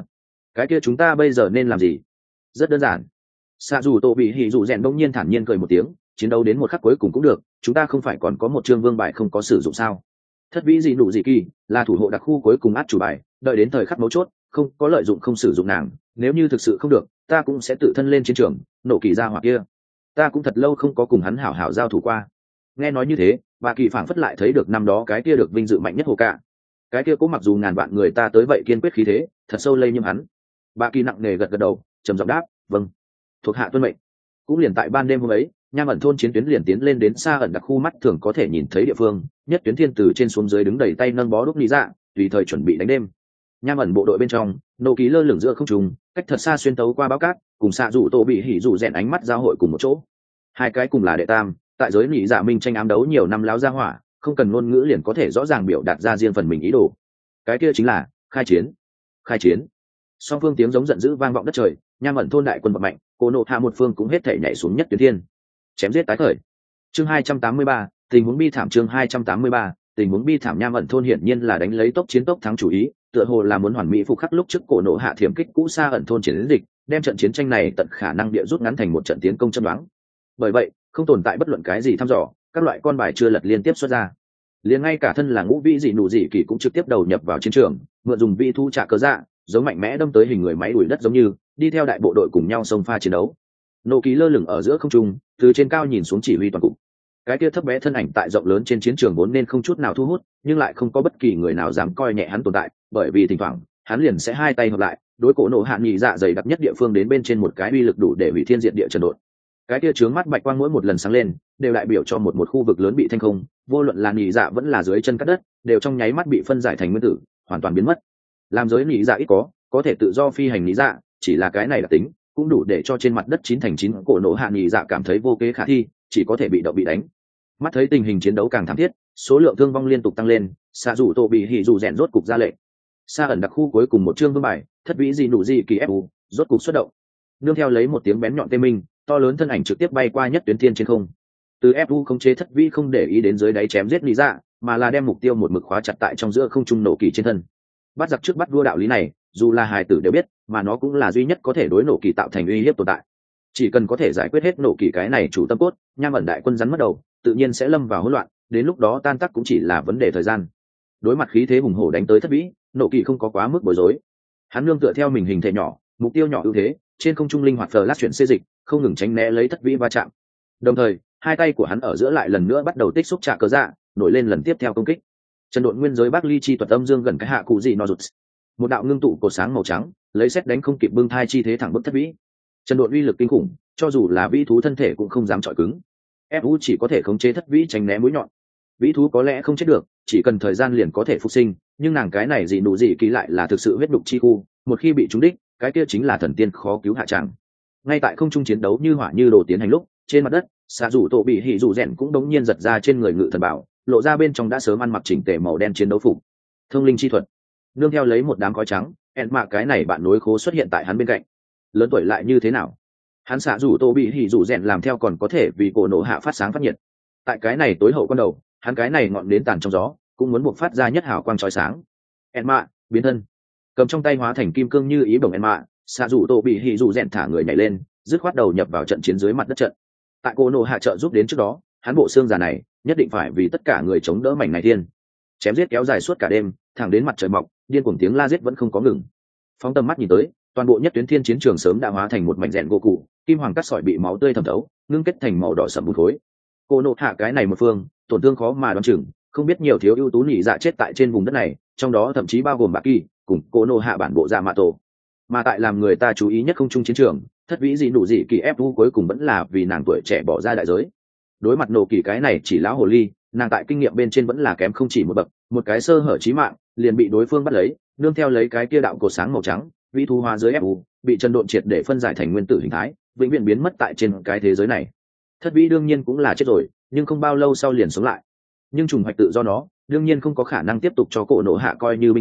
cái kia chúng ta bây giờ nên làm gì? Rất đơn giản. Xạ dù Tô bị hỉ dù rèn đông nhiên thản nhiên cười một tiếng, chiến đấu đến một khắc cuối cùng cũng được, chúng ta không phải còn có một chương vương bài không có sử dụng sao? Thất vĩ gì nụ gì kỳ là thủ hộ đặc khu cuối cùng át chủ bài, đợi đến thời khắc mấu chốt không có lợi dụng không sử dụng nàng, nếu như thực sự không được ta cũng sẽ tự thân lên chiến trường nổ kỳ ra hoặc kia. Ta cũng thật lâu không có cùng hắn hảo hảo giao thủ qua. Nghe nói như thế, bà Kỳ phảng phất lại thấy được năm đó cái kia được vinh dự mạnh nhất hồ cả, cái kia cũng mặc dù ngàn vạn người ta tới vậy kiên quyết khí thế thật sâu lây nhiễm hắn. Bà Kỳ nặng nề gật gật đầu, trầm giọng đáp, vâng, thuộc hạ tuân mệnh. Cũng liền tại ban đêm hôm ấy, Nham ẩn thôn chiến tuyến liền tiến lên đến xa ẩn đặc khu mắt thường có thể nhìn thấy địa phương, nhất tuyến thiên từ trên xuống dưới đứng đầy tay nâng bó đúc lý dạ, tùy thời chuẩn bị đánh đêm. Nham ẩn bộ đội bên trong, nô ký lơ lửng giữa không trung, cách thật xa xuyên tấu qua báo cát, cùng xạ dụ tổ bị hỉ dụ rèn ánh mắt giao hội cùng một chỗ. Hai cái cùng là đệ tam, tại giới lý dạ minh tranh ám đấu nhiều năm láo ra hỏa, không cần ngôn ngữ liền có thể rõ ràng biểu đạt ra riêng phần mình ý đồ. Cái kia chính là khai chiến. Khai chiến. Song phương tiếng giống giận dữ vang vọng đất trời, Nham ẩn thôn đại quân bậc mạnh, Cô nộ hạ một phương cũng hết thể nhảy xuống nhất tuyến thiên. Chém giết tái khởi. Chương 283, tình huống bi thảm. Chương 283, tình huống bi thảm. Nham ẩn thôn hiển nhiên là đánh lấy tốc chiến tốc thắng chủ ý, tựa hồ là muốn hoàn mỹ phục khắc lúc trước cổ nộ hạ thiểm kích cũ xa ẩn thôn chiến dịch, đem trận chiến tranh này tận khả năng địa rút ngắn thành một trận tiến công châm đoán. Bởi vậy, không tồn tại bất luận cái gì thăm dò, các loại con bài chưa lật liên tiếp xuất ra. Liền ngay cả thân là ngũ vĩ dị nụ dị kỳ cũng trực tiếp đầu nhập vào chiến trường, mượn dùng vị thu trả cơ dạ, giống mạnh mẽ đâm tới hình người máy đuổi đất giống như, đi theo đại bộ đội cùng nhau xông pha chiến đấu. Nô Kỳ lơ lửng ở giữa không trung, từ trên cao nhìn xuống chỉ huy toàn cục. Cái kia thấp bé thân ảnh tại rộng lớn trên chiến trường vốn nên không chút nào thu hút, nhưng lại không có bất kỳ người nào dám coi nhẹ hắn tồn tại, bởi vì thỉnh thoảng hắn liền sẽ hai tay hợp lại, đối cổ nộ hạ nhị dạ dày đặc nhất địa phương đến bên trên một cái uy lực đủ để hủy thiên diệt địa trần đột. Cái kia chướng mắt bạch quang mỗi một lần sáng lên, đều đại biểu cho một khu vực lớn bị thanh không, vô luận là nhị dạ vẫn là dưới chân cắt đất, đều trong nháy mắt bị phân giải thành nguyên tử, hoàn toàn biến mất. Làm giới nhị dạ ít có thể tự do phi hành nhị dạ, chỉ là cái này là tính, cũng đủ để cho trên mặt đất 9/9 cổ nộ hạ nhị dạ cảm thấy vô kế khả thi, chỉ có thể bị động bị đánh. Mắt thấy tình hình chiến đấu càng thảm thiết, số lượng thương vong liên tục tăng lên, xạ rủ tổ bị hỉ rủ rèn rốt cục ra lệnh. Xa ẩn đặc khu cuối cùng một chương vương bài, thất vĩ gì nụ gì kỳ fu rốt cục xuất động. Nương theo lấy một tiếng bén nhọn tê minh, to lớn thân ảnh trực tiếp bay qua nhất tuyến thiên trên không. Từ fu không chế thất vĩ không để ý đến dưới đáy chém giết lý dạ, mà là đem mục tiêu một mực khóa chặt tại trong giữa không trung nổ kỳ trên thân. Bắt giặc trước bắt vua đạo lý này, dù là hài tử đều biết, mà nó cũng là duy nhất có thể đối nổ kỳ tạo thành uy hiếp tồn tại. Chỉ cần có thể giải quyết hết nổ kỳ cái này chủ tâm cốt, Nham ẩn đại quân rắn mất đầu, tự nhiên sẽ lâm vào hỗn loạn, đến lúc đó tan tác cũng chỉ là vấn đề thời gian. Đối mặt khí thế hùng hổ đánh tới thất vĩ, nổ kỳ không có quá mức bối rối. Hắn nương tựa theo mình hình thể nhỏ, mục tiêu nhỏ ưu thế, trên không trung linh hoạt flash chuyển xê dịch, không ngừng tránh né lấy thất vĩ va chạm. Đồng thời, hai tay của hắn ở giữa lại lần nữa bắt đầu tích xúc trả cơ dạ, nổi lên lần tiếp theo công kích. Chân độn nguyên giới Bắc Ly chi thuật âm dương gần cái hạ cụ gì nó rụt. Một đạo ngưng tụ cột sáng màu trắng, lấy xét đánh không kịp bưng thai chi thế thẳng bức thất vĩ. Chân độn uy lực kinh khủng, cho dù là vĩ thú thân thể cũng không dám chọi cứng. Fu chỉ có thể khống chế thất vĩ tránh né mũi nhọn. Vĩ thú có lẽ không chết được, chỉ cần thời gian liền có thể phục sinh, nhưng nàng cái này gì nụ gì kỳ lại là thực sự huyết đục chi khu, một khi bị trúng đích, cái kia chính là thần tiên khó cứu hạ tràng. Ngay tại không trung chiến đấu như hỏa như đồ tiến hành lúc, trên mặt đất, xạ rủ tổ bị hỉ rủ rèn cũng đống nhiên giật ra trên người ngự thần bảo, lộ ra bên trong đã sớm ăn mặc chỉnh tề màu đen chiến đấu phục. Thông linh chi thuật. Nương theo lấy một đám khói trắng, mạ cái này bạn nối khố xuất hiện tại hắn bên cạnh. Lớn tuổi lại như thế nào? Hắn xạ rủ tổ bị hỉ rủ rèn làm theo còn có thể vì cổ nổ hạ phát sáng phát nhiệt. Tại cái này tối hậu quan đầu, hắn cái này ngọn đến tàn trong gió, cũng muốn buộc phát ra nhất hào quang chói sáng. Mạ biến thân, cầm trong tay hóa thành kim cương như ý bổng mạ, xạ rủ tổ bị hỉ rủ rèn thả người nhảy lên, dứt khoát đầu nhập vào trận chiến dưới mặt đất trận. Tại cổ nổ hạ trợ giúp đến trước đó, hắn bộ xương già này nhất định phải vì tất cả người chống đỡ mảnh này thiên. Chém giết kéo dài suốt cả đêm, thẳng đến mặt trời mọc, điên cuồng tiếng la giết vẫn không có ngừng. Phóng tầm mắt nhìn tới, toàn bộ nhất tuyến thiên chiến trường sớm đã hóa thành một mảnh rèn gỗ cụ, kim hoàng cắt sỏi bị máu tươi thẩm thấu, ngưng kết thành màu đỏ sẫm bùn khối. Cô nộ hạ cái này một phương, tổn thương khó mà đoán chừng, không biết nhiều thiếu ưu tú nhị dạ chết tại trên vùng đất này, trong đó thậm chí bao gồm bạc kỳ, cùng cô nộ hạ bản bộ dạ mạ tổ. Mà tại làm người ta chú ý nhất không trung chiến trường, thất vĩ gì đủ gì kỳ fu cuối cùng vẫn là vì nàng tuổi trẻ bỏ ra đại giới. Đối mặt nổ kỳ cái này chỉ lão hồ ly, nàng tại kinh nghiệm bên trên vẫn là kém không chỉ một bậc, một cái sơ hở chí mạng liền bị đối phương bắt lấy, nương theo lấy cái kia đạo cột sáng màu trắng, vĩ thu hóa dưới fu bị chân độn triệt để phân giải thành nguyên tử hình thái, vĩnh viễn biến mất tại trên cái thế giới này. Thất vĩ đương nhiên cũng là chết rồi, nhưng không bao lâu sau liền sống lại. Nhưng trùng hoạch tự do nó đương nhiên không có khả năng tiếp tục cho cổ nổ hạ coi như binh khí,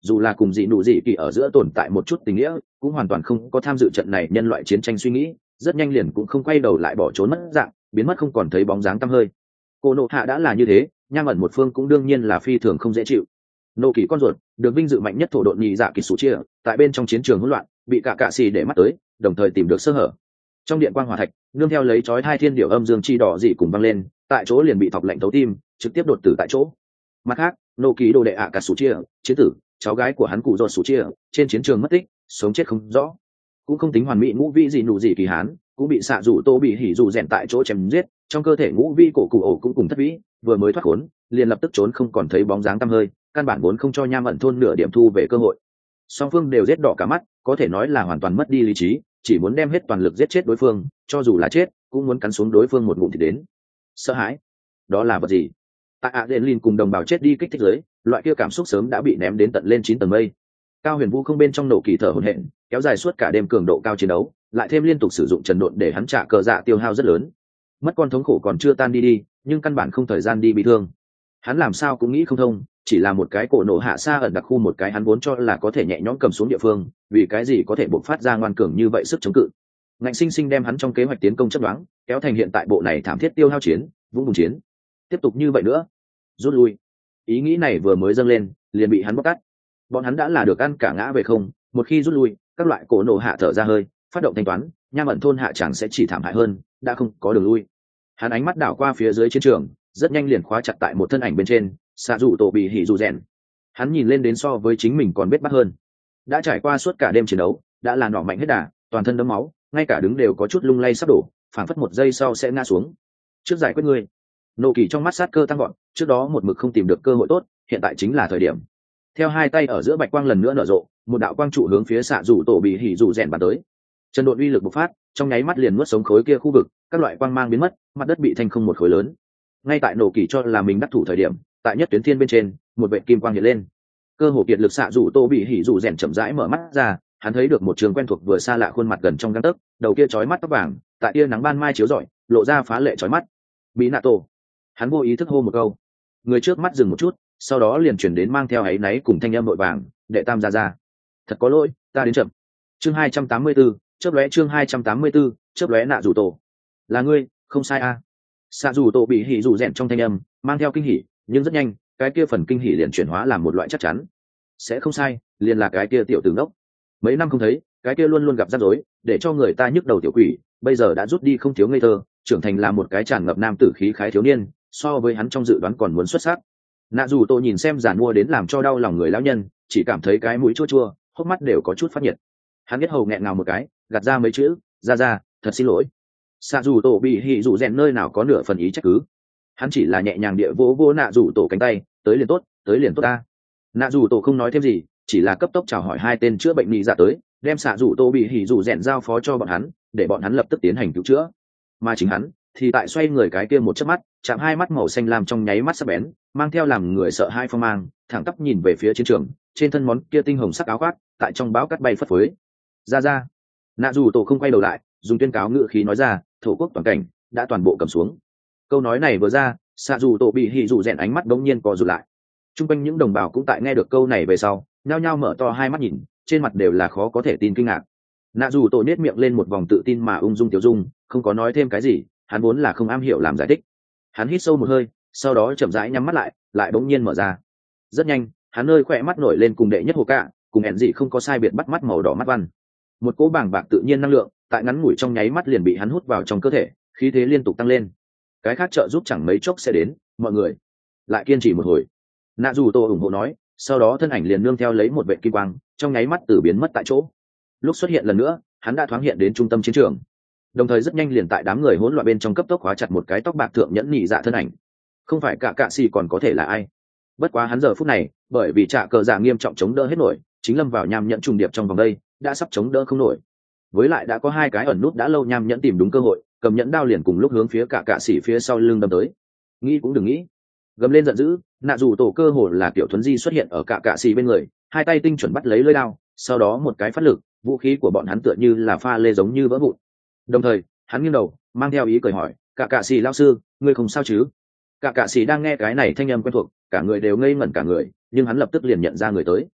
dù là cùng dị nụ dị kỳ ở giữa tồn tại một chút tình nghĩa, cũng hoàn toàn không có tham dự trận này nhân loại chiến tranh suy nghĩ, rất nhanh liền cũng không quay đầu lại bỏ trốn mất dạng, biến mất không còn thấy bóng dáng tăm hơi. Cô nộ hạ đã là như thế, nham ẩn một phương cũng đương nhiên là phi thường không dễ chịu. Nô kỳ con ruột được vinh dự mạnh nhất thổ độn nhị dạ kỳ sủ chia, tại bên trong chiến trường hỗn loạn bị cả cạ xì để mắt tới, đồng thời tìm được sơ hở. Trong điện quang hỏa thạch, nương theo lấy chói hai thiên điệu âm dương chi đỏ dị cùng văng lên, tại chỗ liền bị thọc lạnh tấu tim, trực tiếp đột tử tại chỗ. Mặt khác, nô kỳ đồ đệ ạ cả sủ chia, chiến tử, cháu gái của hắn cụ ruột sủ chia, trên chiến trường mất tích, sống chết không rõ. Cũng không tính hoàn mỹ ngũ vị dị nụ dị kỳ hán, cũng bị xạ rủ tô bị hỉ rủ rèn tại chỗ chém giết, trong cơ thể ngũ vi cổ cụ ổ cũng cùng thất vĩ, vừa mới thoát khốn, liền lập tức trốn không còn thấy bóng dáng tăm hơi, căn bản vốn không cho nham ẩn thôn nửa điểm thu về cơ hội. Song phương đều giết đỏ cả mắt, có thể nói là hoàn toàn mất đi lý trí, chỉ muốn đem hết toàn lực giết chết đối phương, cho dù là chết cũng muốn cắn xuống đối phương một ngụm thì đến. Sợ hãi, đó là vật gì? Tại Adeline cùng đồng bào chết đi kích thích giới, loại kia cảm xúc sớm đã bị ném đến tận lên 9 tầng mây. Cao Huyền Vũ không bên trong nổ kỳ thở hổn hển, kéo dài suốt cả đêm cường độ cao chiến đấu, lại thêm liên tục sử dụng trần độn để hắn trả cờ dạ tiêu hao rất lớn. Mất con thống khổ còn chưa tan đi, nhưng căn bản không thời gian đi bị thương. Hắn làm sao cũng nghĩ không thông, chỉ là một cái cổ nổ hạ xa ẩn đặc khu, một cái hắn vốn cho là có thể nhẹ nhõm cầm xuống địa phương, vì cái gì có thể bộc phát ra ngoan cường như vậy sức chống cự. Ngạnh sinh sinh đem hắn trong kế hoạch tiến công chấp đoán, kéo thành hiện tại bộ này thảm thiết tiêu hao chiến, vũng bùng chiến. Tiếp tục như vậy nữa, rút lui. Ý nghĩ này vừa mới dâng lên, liền bị hắn bóc tát. Bọn hắn đã là được ăn cả ngã về không, một khi rút lui, các loại cổ nổ hạ thở ra hơi, phát động thanh toán, nham ẩn thôn hạ chẳng sẽ chỉ thảm hại hơn, đã không có đường lui. Hắn ánh mắt đảo qua phía dưới chiến trường, rất nhanh liền khóa chặt tại một thân ảnh bên trên, xạ rủ tổ bị hỉ rủ rèn. Hắn nhìn lên đến so với chính mình còn biết bắt hơn. Đã trải qua suốt cả đêm chiến đấu, đã là nỏ mạnh hết đà, toàn thân đẫm máu, ngay cả đứng đều có chút lung lay sắp đổ, phảng phất một giây sau sẽ ngã xuống. Trước giải quyết ngươi. Nô kỳ trong mắt sát cơ tăng gọn, trước đó một mực không tìm được cơ hội tốt, hiện tại chính là thời điểm. Theo hai tay ở giữa bạch quang lần nữa nở rộ, một đạo quang trụ hướng phía xạ rủ tổ bị hỉ rủ rèn bắn tới. Chân độn uy lực bộc phát, trong nháy mắt liền nuốt sống khối kia khu vực, các loại quang mang biến mất, mặt đất bị thanh không một khối lớn. Ngay tại nổ kỳ cho là mình đắc thủ thời điểm, tại nhất tuyến thiên bên trên, một vệt kim quang hiện lên. Cơ hồ kiệt lực xạ rủ tô bị hỉ rủ rèn chậm rãi mở mắt ra, hắn thấy được một trường quen thuộc vừa xa lạ khuôn mặt gần trong gang tấc, đầu kia chói mắt tóc vàng, tại tia nắng ban mai chiếu rọi, lộ ra phá lệ chói mắt. Minato. Hắn vô ý thức hô một câu. Người trước mắt dừng một chút, sau đó liền chuyển đến mang theo áy náy cùng thanh âm vội vàng, đệ tam ra. Thật có lỗi, ta đến chậm. Chương 284, chớp lóe chương 284, chớp lóe nạ rủ tổ. Là ngươi, không sai a. Xạ rủ tổ bị hỉ rủ rèn trong thanh âm, mang theo kinh hỉ, nhưng rất nhanh, cái kia phần kinh hỉ liền chuyển hóa làm một loại chắc chắn. Sẽ không sai, liền là cái kia tiểu tử ngốc. Mấy năm không thấy, cái kia luôn luôn gặp rắc rối, để cho người ta nhức đầu tiểu quỷ, bây giờ đã rút đi không thiếu ngây thơ, trưởng thành là một cái tràn ngập nam tử khí khái thiếu niên, so với hắn trong dự đoán còn muốn xuất sắc. Nạ dù tôi nhìn xem giàn mua đến làm cho đau lòng người lão nhân, chỉ cảm thấy cái mũi chua chua, hốc mắt đều có chút phát nhiệt. Hắn biết hầu nghẹn ngào một cái, gạt ra mấy chữ, ra, thật xin lỗi. Xạ dù tổ bị hỉ dù rèn nơi nào có nửa phần ý trách cứ, hắn chỉ là nhẹ nhàng địa vỗ nạ dù tổ cánh tay, tới liền tốt ta. Nạ dù tổ không nói thêm gì, chỉ là cấp tốc chào hỏi hai tên chữa bệnh nhị dạ tới, đem xạ dù tổ bị hỉ dù rèn giao phó cho bọn hắn, để bọn hắn lập tức tiến hành cứu chữa. Mà chính hắn thì tại xoay người cái kia một chớp mắt, chạm hai mắt màu xanh lam trong nháy mắt sắc bén, mang theo làm người sợ hai phong mang, thẳng tắp nhìn về phía chiến trường, trên thân món kia tinh hồng sắc áo khoác, tại trong bão cát bay phất phới. Ra. Nạ dù tổ không quay đầu lại, dùng tuyên cáo ngữ khí nói ra, thổ quốc toàn cảnh đã toàn bộ cầm xuống. Câu nói này vừa ra, xạ dù tổ bị hỉ dù rèn ánh mắt đống nhiên co rụt lại. Trung quanh những đồng bào cũng tại nghe được câu này về sau, nhao nhao mở to hai mắt nhìn, trên mặt đều là khó có thể tin kinh ngạc. Nạ dù tổ nết miệng lên một vòng tự tin mà ung dung tiểu dung, không có nói thêm cái gì, hắn vốn là không am hiểu làm giải thích. Hắn hít sâu một hơi, sau đó chậm rãi nhắm mắt lại bỗng nhiên mở ra. Rất nhanh, hắn nơi khỏe mắt nổi lên cùng đệ nhất hồ cạ, cùng ẻn dị không có sai biệt bắt mắt màu đỏ mắt văn. Một cỗ bàng bạc tự nhiên năng lượng, tại ngắn ngủi trong nháy mắt liền bị hắn hút vào trong cơ thể, khí thế liên tục tăng lên. Cái khác trợ giúp chẳng mấy chốc sẽ đến, mọi người lại kiên trì một hồi. Nạ dù tô ủng hộ nói, sau đó thân ảnh liền nương theo lấy một vệ kim quang, trong nháy mắt từ biến mất tại chỗ. Lúc xuất hiện lần nữa, hắn đã thoáng hiện đến trung tâm chiến trường, đồng thời rất nhanh liền tại đám người hỗn loạn bên trong cấp tốc khóa chặt một cái tóc bạc thượng nhẫn nhị dạ thân ảnh. Không phải cả cạ xì còn có thể là ai? Bất quá hắn giờ phút này, bởi vì trạ cờ dạ nghiêm trọng chống đỡ hết nổi, chính lâm vào nham nhẫn trùng điệp trong vòng đây, đã sắp chống đỡ không nổi. Với lại đã có hai cái ẩn nút đã lâu nham nhẫn tìm đúng cơ hội, cầm nhẫn đao liền cùng lúc hướng phía cả cạ xỉ phía sau lưng đâm tới. Nghĩ cũng đừng nghĩ, gầm lên giận dữ, nạ dù tổ cơ hồ là tiểu thuấn di xuất hiện ở cả cạ xỉ bên người, hai tay tinh chuẩn bắt lấy lưỡi đao, sau đó một cái phát lực, vũ khí của bọn hắn tựa như là pha lê giống như vỡ vụn. Đồng thời hắn nghiêng đầu, mang theo ý cười hỏi, cả cạ xỉ lão sư, ngươi không sao chứ? Cả cạ xỉ đang nghe cái này thanh âm quen thuộc, cả người đều ngây ngẩn cả người, nhưng hắn lập tức liền nhận ra người tới.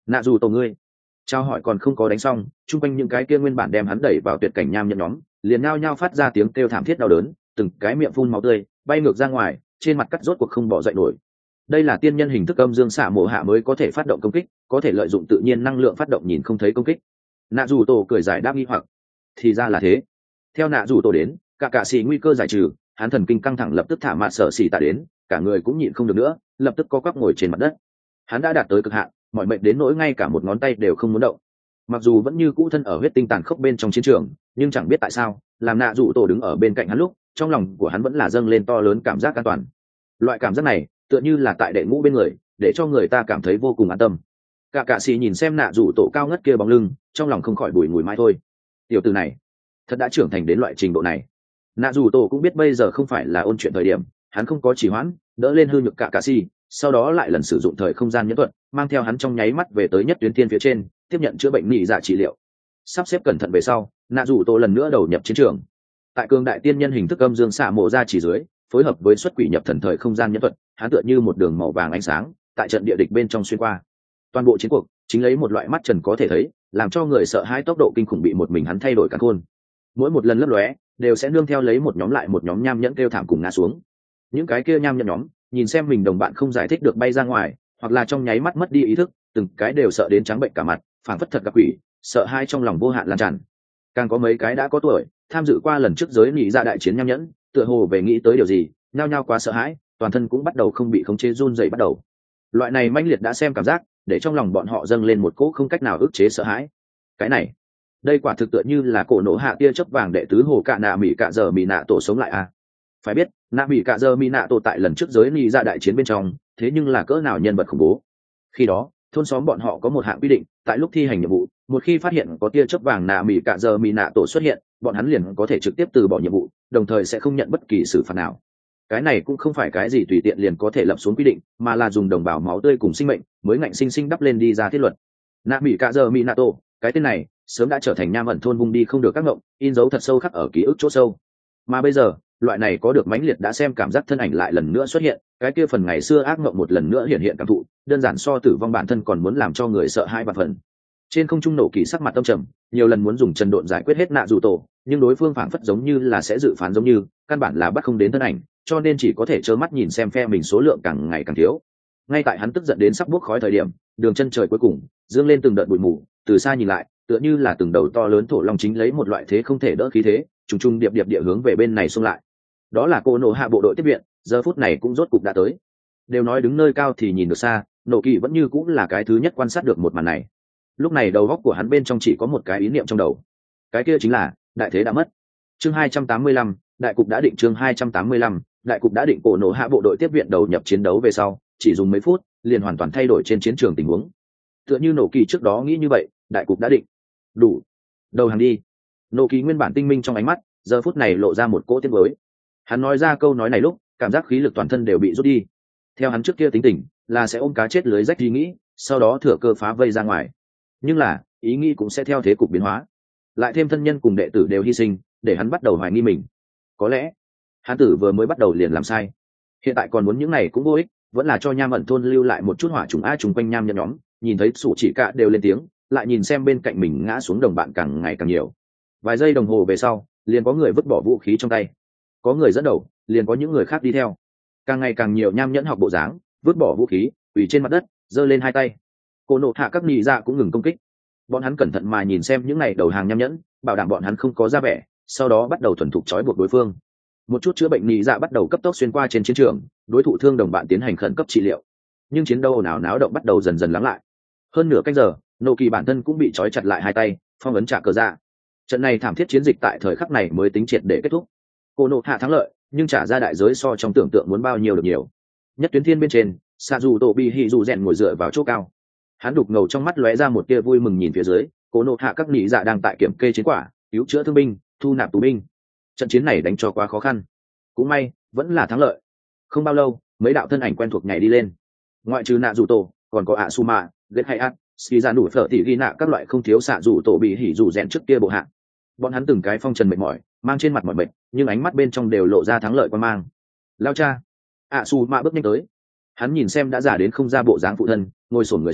nạ dù tổ ngươi. Trao hỏi còn không có đánh xong, chung quanh những cái kia nguyên bản đem hắn đẩy vào tuyệt cảnh nham nhẫn nhóm liền nhao nhao phát ra tiếng kêu thảm thiết đau đớn, từng cái miệng phun máu tươi bay ngược ra ngoài, trên mặt cắt rốt cuộc không bỏ dậy nổi. Đây là tiên nhân hình thức âm dương xạ mộ hạ mới có thể phát động công kích, có thể lợi dụng tự nhiên năng lượng phát động nhìn không thấy công kích. Nạ dù tổ cười giải đáp nghi hoặc, thì ra là thế. Theo nạ dù tổ đến, cả xì nguy cơ giải trừ, hắn thần kinh căng thẳng lập tức thả mạn sở xì tạ đến, cả người cũng nhịn không được nữa, lập tức co quắp ngồi trên mặt đất. Hắn đã đạt tới cực hạn, mọi mệnh đến nỗi ngay cả một ngón tay đều không muốn động. Mặc dù vẫn như cũ thân ở huyết tinh tàn khốc bên trong chiến trường, nhưng chẳng biết tại sao, làm nạ dù tổ đứng ở bên cạnh hắn lúc, trong lòng của hắn vẫn là dâng lên to lớn cảm giác an toàn. Loại cảm giác này tựa như là tại đệ ngũ bên người, để cho người ta cảm thấy vô cùng an tâm. Cả xì nhìn xem nạ dù tổ cao ngất kia bóng lưng, trong lòng không khỏi bùi ngùi mãi thôi. Tiểu tử này thật đã trưởng thành đến loại trình độ này. Nạ dù tổ cũng biết bây giờ không phải là ôn chuyện thời điểm, hắn không có trì hoãn, đỡ lên hư nhược cả xì, sau đó lại lần sử dụng thời không gian nhẫn thuật, mang theo hắn trong nháy mắt về tới nhất tuyến thiên phía trên, tiếp nhận chữa bệnh nhị dạ trị liệu. Sắp xếp cẩn thận về sau, nạ dù tổ lần nữa đầu nhập chiến trường. Tại cường đại tiên nhân hình thức âm dương xạ mộ ra chỉ dưới, phối hợp với xuất quỷ nhập thần thời không gian nhẫn thuật, hắn tựa như một đường màu vàng ánh sáng tại trận địa địch bên trong xuyên qua. Toàn bộ chiến cuộc chính lấy một loại mắt trần có thể thấy, làm cho người sợ hãi tốc độ kinh khủng bị một mình hắn thay đổi cả khuôn. Mỗi một lần lấp lóe đều sẽ nương theo lấy một nhóm lại một nhóm nham nhẫn kêu thảm cùng ngã xuống. Những cái kia nham nhẫn nhóm nhìn xem mình đồng bạn không giải thích được bay ra ngoài, hoặc là trong nháy mắt mất đi ý thức, từng cái đều sợ đến trắng bệnh cả mặt, phảng phất thật gặp quỷ, sợ hai trong lòng vô hạn lan tràn. Càng có mấy cái đã có tuổi, tham dự qua lần trước giới nhị ra đại chiến nham nhẫn, tựa hồ về nghĩ tới điều gì, nhao nhao quá sợ hãi, toàn thân cũng bắt đầu không bị khống chế run rẩy bắt đầu. Loại này mãnh liệt đã xem cảm giác, để trong lòng bọn họ dâng lên một cỗ không cách nào ức chế sợ hãi. Cái này, đây quả thực tựa như là cổ nổ hạ tia chớp vàng đệ tứ hồ cạ nạ mỹ cạ giờ mỹ nạ tổ sống lại à. Phải biết, nạ mỹ cạ giờ mỹ nạ tổ tại lần trước giới nhị ra đại chiến bên trong, thế nhưng là cỡ nào nhân vật khủng bố. Khi đó, thôn xóm bọn họ có một hạng quy định, tại lúc thi hành nhiệm vụ, một khi phát hiện có tia chớp vàng nạ mỹ cạ giờ mỹ nạ tổ xuất hiện, bọn hắn liền có thể trực tiếp từ bỏ nhiệm vụ, đồng thời sẽ không nhận bất kỳ xử phạt nào. Cái này cũng không phải cái gì tùy tiện liền có thể lập xuống quy định, mà là dùng đồng bào máu tươi cùng sinh mệnh mới ngạnh sinh sinh đắp lên đi ra thiết luật. Nạ mỹ cạ giờ mỹ nạ tổ, cái tên này sớm đã trở thành nham ẩn thôn vung đi không được các ngộng, in dấu thật sâu khắc ở ký ức chỗ sâu. Mà bây giờ, loại này có được mãnh liệt đã xem cảm giác thân ảnh lại lần nữa xuất hiện, cái kia phần ngày xưa ác mộng một lần nữa hiện hiện cảm thụ, đơn giản so tử vong bản thân còn muốn làm cho người sợ hai vạn phần. Trên không trung nổ kỳ sắc mặt tâm trầm, nhiều lần muốn dùng chân độn giải quyết hết nạ dù tổ, nhưng đối phương phảng phất giống như là sẽ dự phán giống như, căn bản là bắt không đến thân ảnh, cho nên chỉ có thể trơ mắt nhìn xem phe mình số lượng càng ngày càng thiếu. Ngay tại hắn tức giận đến sắp buốc khói thời điểm, đường chân trời cuối cùng dương lên từng đợt bụi mù, từ xa nhìn lại, tựa như là từng đầu to lớn thổ long chính lấy một loại thế không thể đỡ khí thế, trùng trùng điệp điệp địa hướng về bên này xung lại. Đó là cô nổ hạ bộ đội tiếp viện, giờ phút này cũng rốt cục đã tới. Đều nói đứng nơi cao thì nhìn được xa, nổ kỳ vẫn như cũng là cái thứ nhất quan sát được một màn này. Lúc này đầu óc của hắn bên trong chỉ có một cái ý niệm trong đầu, cái kia chính là đại thế đã mất. Chương 285, đại cục đã định. Chương 285, đại cục đã định. Cổ nổ hạ bộ đội tiếp viện đầu nhập chiến đấu về sau, chỉ dùng mấy phút liền hoàn toàn thay đổi trên chiến trường tình huống. Tựa như nổ kỳ trước đó nghĩ như vậy, đại cục đã định. Đủ, đầu hàng đi. Nổ kỳ nguyên bản tinh minh trong ánh mắt, giờ phút này lộ ra một cỗ tiếc nuối. Hắn nói ra câu nói này lúc, cảm giác khí lực toàn thân đều bị rút đi. Theo hắn trước kia tính tình, là sẽ ôm cá chết lưới rách ý nghĩ, sau đó thừa cơ phá vây ra ngoài. Nhưng là, ý nghĩ cũng sẽ theo thế cục biến hóa. Lại thêm thân nhân cùng đệ tử đều hy sinh, để hắn bắt đầu hoài nghi mình. Có lẽ, hắn tử vừa mới bắt đầu liền làm sai. Hiện tại còn muốn những này cũng vô ích, vẫn là cho nham ẩn thôn lưu lại một chút hỏa trùng a trùng quanh nham nhân nhóm, nhìn thấy sủ chỉ cả đều lên tiếng, lại nhìn xem bên cạnh mình ngã xuống đồng bạn càng ngày càng nhiều. Vài giây đồng hồ về sau, liền có người vứt bỏ vũ khí trong tay, có người dẫn đầu, liền có những người khác đi theo. Càng ngày càng nhiều nham nhẫn học bộ dáng, vứt bỏ vũ khí, quỳ trên mặt đất, giơ lên hai tay. Cô nộ hạ các nhị dạ cũng ngừng công kích. Bọn hắn cẩn thận mà nhìn xem những này đầu hàng nham nhẫn, bảo đảm bọn hắn không có ra vẻ, sau đó bắt đầu thuần thục trói buộc đối phương. Một chút chữa bệnh nhị dạ bắt đầu cấp tốc xuyên qua trên chiến trường, đối thủ thương đồng bạn tiến hành khẩn cấp trị liệu. Nhưng chiến đấu ồn ào náo động bắt đầu dần dần lắng lại. Hơn nửa canh giờ, nô kỳ bản thân cũng bị trói chặt lại hai tay, phong ấn trả cờ dạ. Trận này thảm thiết chiến dịch tại thời khắc này mới tính triệt để kết thúc. Cô nộ hạ thắng lợi, nhưng trả ra đại giới so trong tưởng tượng muốn bao nhiêu được nhiều. Nhất tuyến thiên bên trên, sa dù tổ bị hỉ dù rèn ngồi dựa vào chỗ cao. Hắn đục ngầu trong mắt lóe ra một tia vui mừng nhìn phía dưới, cô nộ hạ các nhị dạ đang tại kiểm kê chiến quả, cứu chữa thương binh, thu nạp tù binh. Trận chiến này đánh cho quá khó khăn, cũng may vẫn là thắng lợi. Không bao lâu, mấy đạo thân ảnh quen thuộc nhảy đi lên. Ngoại trừ nạ dù tổ, còn có ạ su mạ, ghét hay ắt, ski ra đủ phở tỉ ghi nạ các loại không thiếu xạ dù tổ bị hỉ dù rèn trước kia bộ hạ. Bọn hắn từng cái phong trần mệt mỏi, mang trên mặt mỏi mệt, nhưng ánh mắt bên trong đều lộ ra thắng lợi quan mang. Lao cha, ạ su mạ bước nhanh tới. Hắn nhìn xem đã giả đến không ra bộ dáng phụ thân, ngồi xổm người xuống,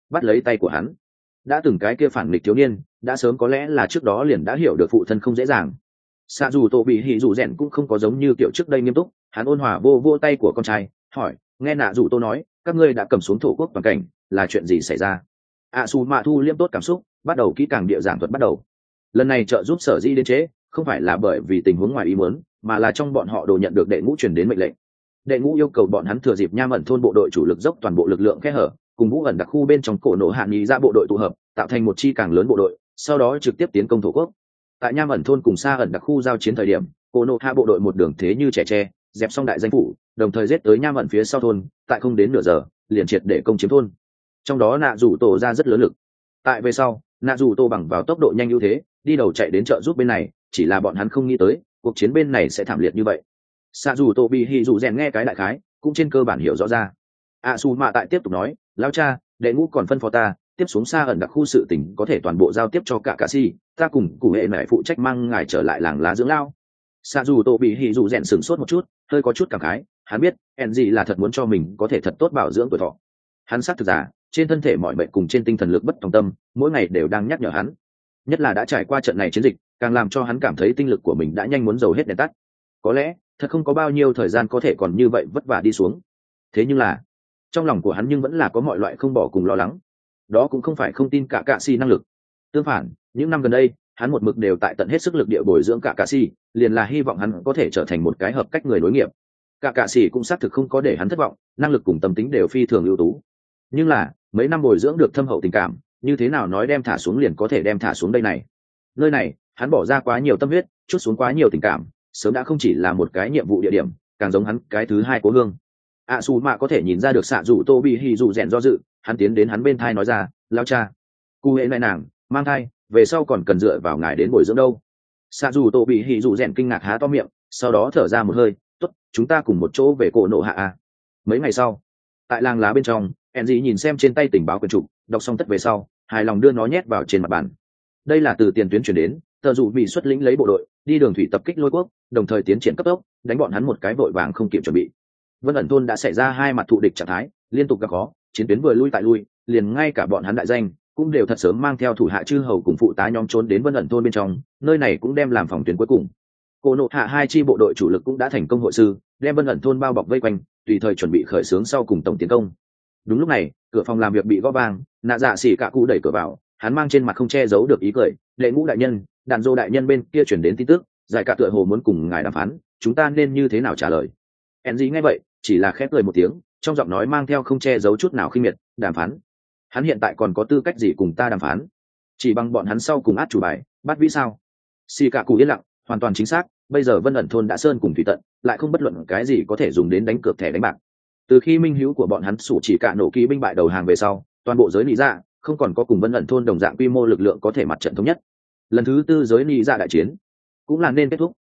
bắt lấy tay của hắn. Đã từng cái kia phản nghịch thiếu niên đã sớm có lẽ là trước đó liền đã hiểu được phụ thân không dễ dàng. Xạ dù tổ bị hỉ dù rèn cũng không có giống như kiểu trước đây nghiêm túc, hắn ôn hòa vô vô tay của con trai, hỏi, nghe nạ dù tô nói các ngươi đã cầm xuống thổ quốc toàn cảnh, là chuyện gì xảy ra? Su mạ thu liêm tốt cảm xúc, bắt đầu kỹ càng địa giảng thuật bắt đầu. Lần này trợ giúp sở di đến chế không phải là bởi vì tình huống ngoài ý muốn, mà là trong bọn họ đồ nhận được đệ ngũ truyền đến mệnh lệnh. Đệ ngũ yêu cầu bọn hắn thừa dịp nham ẩn thôn bộ đội chủ lực dốc toàn bộ lực lượng kẽ hở, cùng vũ ẩn đặc khu bên trong cổ nổ hạ nghị ra bộ đội tụ hợp, tạo thành một chi càng lớn bộ đội, sau đó trực tiếp tiến công thổ quốc. Tại nham ẩn thôn cùng xa ẩn đặc khu giao chiến thời điểm, cổ nổ hạ bộ đội một đường thế như trẻ tre, dẹp xong đại danh phủ, đồng thời giết tới nham ẩn phía sau thôn, tại không đến nửa giờ liền triệt để công chiếm thôn. Trong đó nạ rủ tổ ra rất lớn lực. Tại về sau, nạ rủ tổ bằng vào tốc độ nhanh ưu thế đi đầu chạy đến trợ giúp bên này, chỉ là bọn hắn không nghĩ tới cuộc chiến bên này sẽ thảm liệt như vậy. Xạ rủ tổ bị hỉ rủ rèn nghe cái đại khái cũng trên cơ bản hiểu rõ ra. Su mạ tại tiếp tục nói, lão cha, đệ ngũ còn phân phó ta tiếp xuống xa ẩn đặc khu sự tình có thể toàn bộ giao tiếp cho cả si, ta cùng cụ hệ mẹ phụ trách mang ngài trở lại làng lá dưỡng lao. Xạ dù tổ bị hỉ dù rèn sửng sốt một chút, hơi có chút cảm khái, hắn biết Enji là thật muốn cho mình có thể thật tốt bảo dưỡng tuổi thọ. Hắn xác thực giả trên thân thể mọi bệnh cùng trên tinh thần lực bất tòng tâm, mỗi ngày đều đang nhắc nhở hắn, nhất là đã trải qua trận này chiến dịch, càng làm cho hắn cảm thấy tinh lực của mình đã nhanh muốn dầu hết đèn tắt. Có lẽ thật không có bao nhiêu thời gian có thể còn như vậy vất vả đi xuống. Thế nhưng là trong lòng của hắn nhưng vẫn là có mọi loại không bỏ cùng lo lắng. Đó cũng không phải không tin cả si năng lực, tương phản, những năm gần đây hắn một mực đều tại tận hết sức lực địa bồi dưỡng cả si, liền là hy vọng hắn có thể trở thành một cái hợp cách người nối nghiệp. Cả si cũng xác thực không có để hắn thất vọng, năng lực cùng tâm tính đều phi thường ưu tú. Nhưng là mấy năm bồi dưỡng được thâm hậu tình cảm, như thế nào nói đem thả xuống liền có thể đem thả xuống đây này. Nơi này hắn bỏ ra quá nhiều tâm huyết, chút xuống quá nhiều tình cảm, sớm đã không chỉ là một cái nhiệm vụ địa điểm, càng giống hắn cái thứ hai cố hương. Su mạ có thể nhìn ra được xạ dù tô bị hỉ dù rèn do dự, hắn tiến đến hắn bên thai nói ra, lao cha, cụ hệ này nàng mang thai về sau còn cần dựa vào ngài đến bồi dưỡng đâu. Xạ dù tô bị hỉ dù rèn kinh ngạc há to miệng, sau đó thở ra một hơi, tốt, chúng ta cùng một chỗ về cổ nộ hạ a. Mấy ngày sau, tại làng lá bên trong, Enji nhìn xem trên tay tình báo quyển trục, đọc xong tất về sau, hài lòng đưa nó nhét vào trên mặt bàn. Đây là từ tiền tuyến chuyển đến, tờ dụ bị xuất lĩnh lấy bộ đội đi đường thủy tập kích lôi quốc, đồng thời tiến triển cấp tốc, đánh bọn hắn một cái vội vàng không kịp chuẩn bị. Vân ẩn thôn đã xảy ra hai mặt thù địch trạng thái, liên tục gặp khó, chiến tuyến vừa lui tại lui, liền ngay cả bọn hắn đại danh cũng đều thật sớm mang theo thủ hạ chư hầu cùng phụ tá nhóm trốn đến Vân ẩn thôn bên trong, nơi này cũng đem làm phòng tuyến cuối cùng. Cổ nộ hạ hai chi bộ đội chủ lực cũng đã thành công hội sư, đem Vân ẩn thôn bao bọc vây quanh, tùy thời chuẩn bị khởi xướng sau cùng tổng tiến công. Đúng lúc này, cửa phòng làm việc bị gõ vang, nạ dạ xỉ cả cụ đẩy cửa vào, hắn mang trên mặt không che giấu được ý cười, đệ ngũ đại nhân, đàn dô đại nhân bên kia chuyển đến tin tức, giải cả tựa hồ muốn cùng ngài đàm phán, chúng ta nên như thế nào trả lời? Enji nghe vậy chỉ là khép cười một tiếng, trong giọng nói mang theo không che giấu chút nào khinh miệt. Đàm phán? Hắn hiện tại còn có tư cách gì cùng ta đàm phán? Chỉ bằng bọn hắn sau cùng át chủ bài bắt vĩ sao? Xì cả cụ yên lặng, hoàn toàn chính xác, bây giờ Vân ẩn thôn đã sơn cùng thủy tận, lại không bất luận cái gì có thể dùng đến đánh cược thẻ đánh bạc. Từ khi minh hữu của bọn hắn sủ chỉ cả nổ ký binh bại đầu hàng về sau, toàn bộ giới nị dạ không còn có cùng Vân ẩn thôn đồng dạng quy mô lực lượng có thể mặt trận thống nhất. Lần thứ tư giới nị dạ đại chiến cũng là nên kết thúc.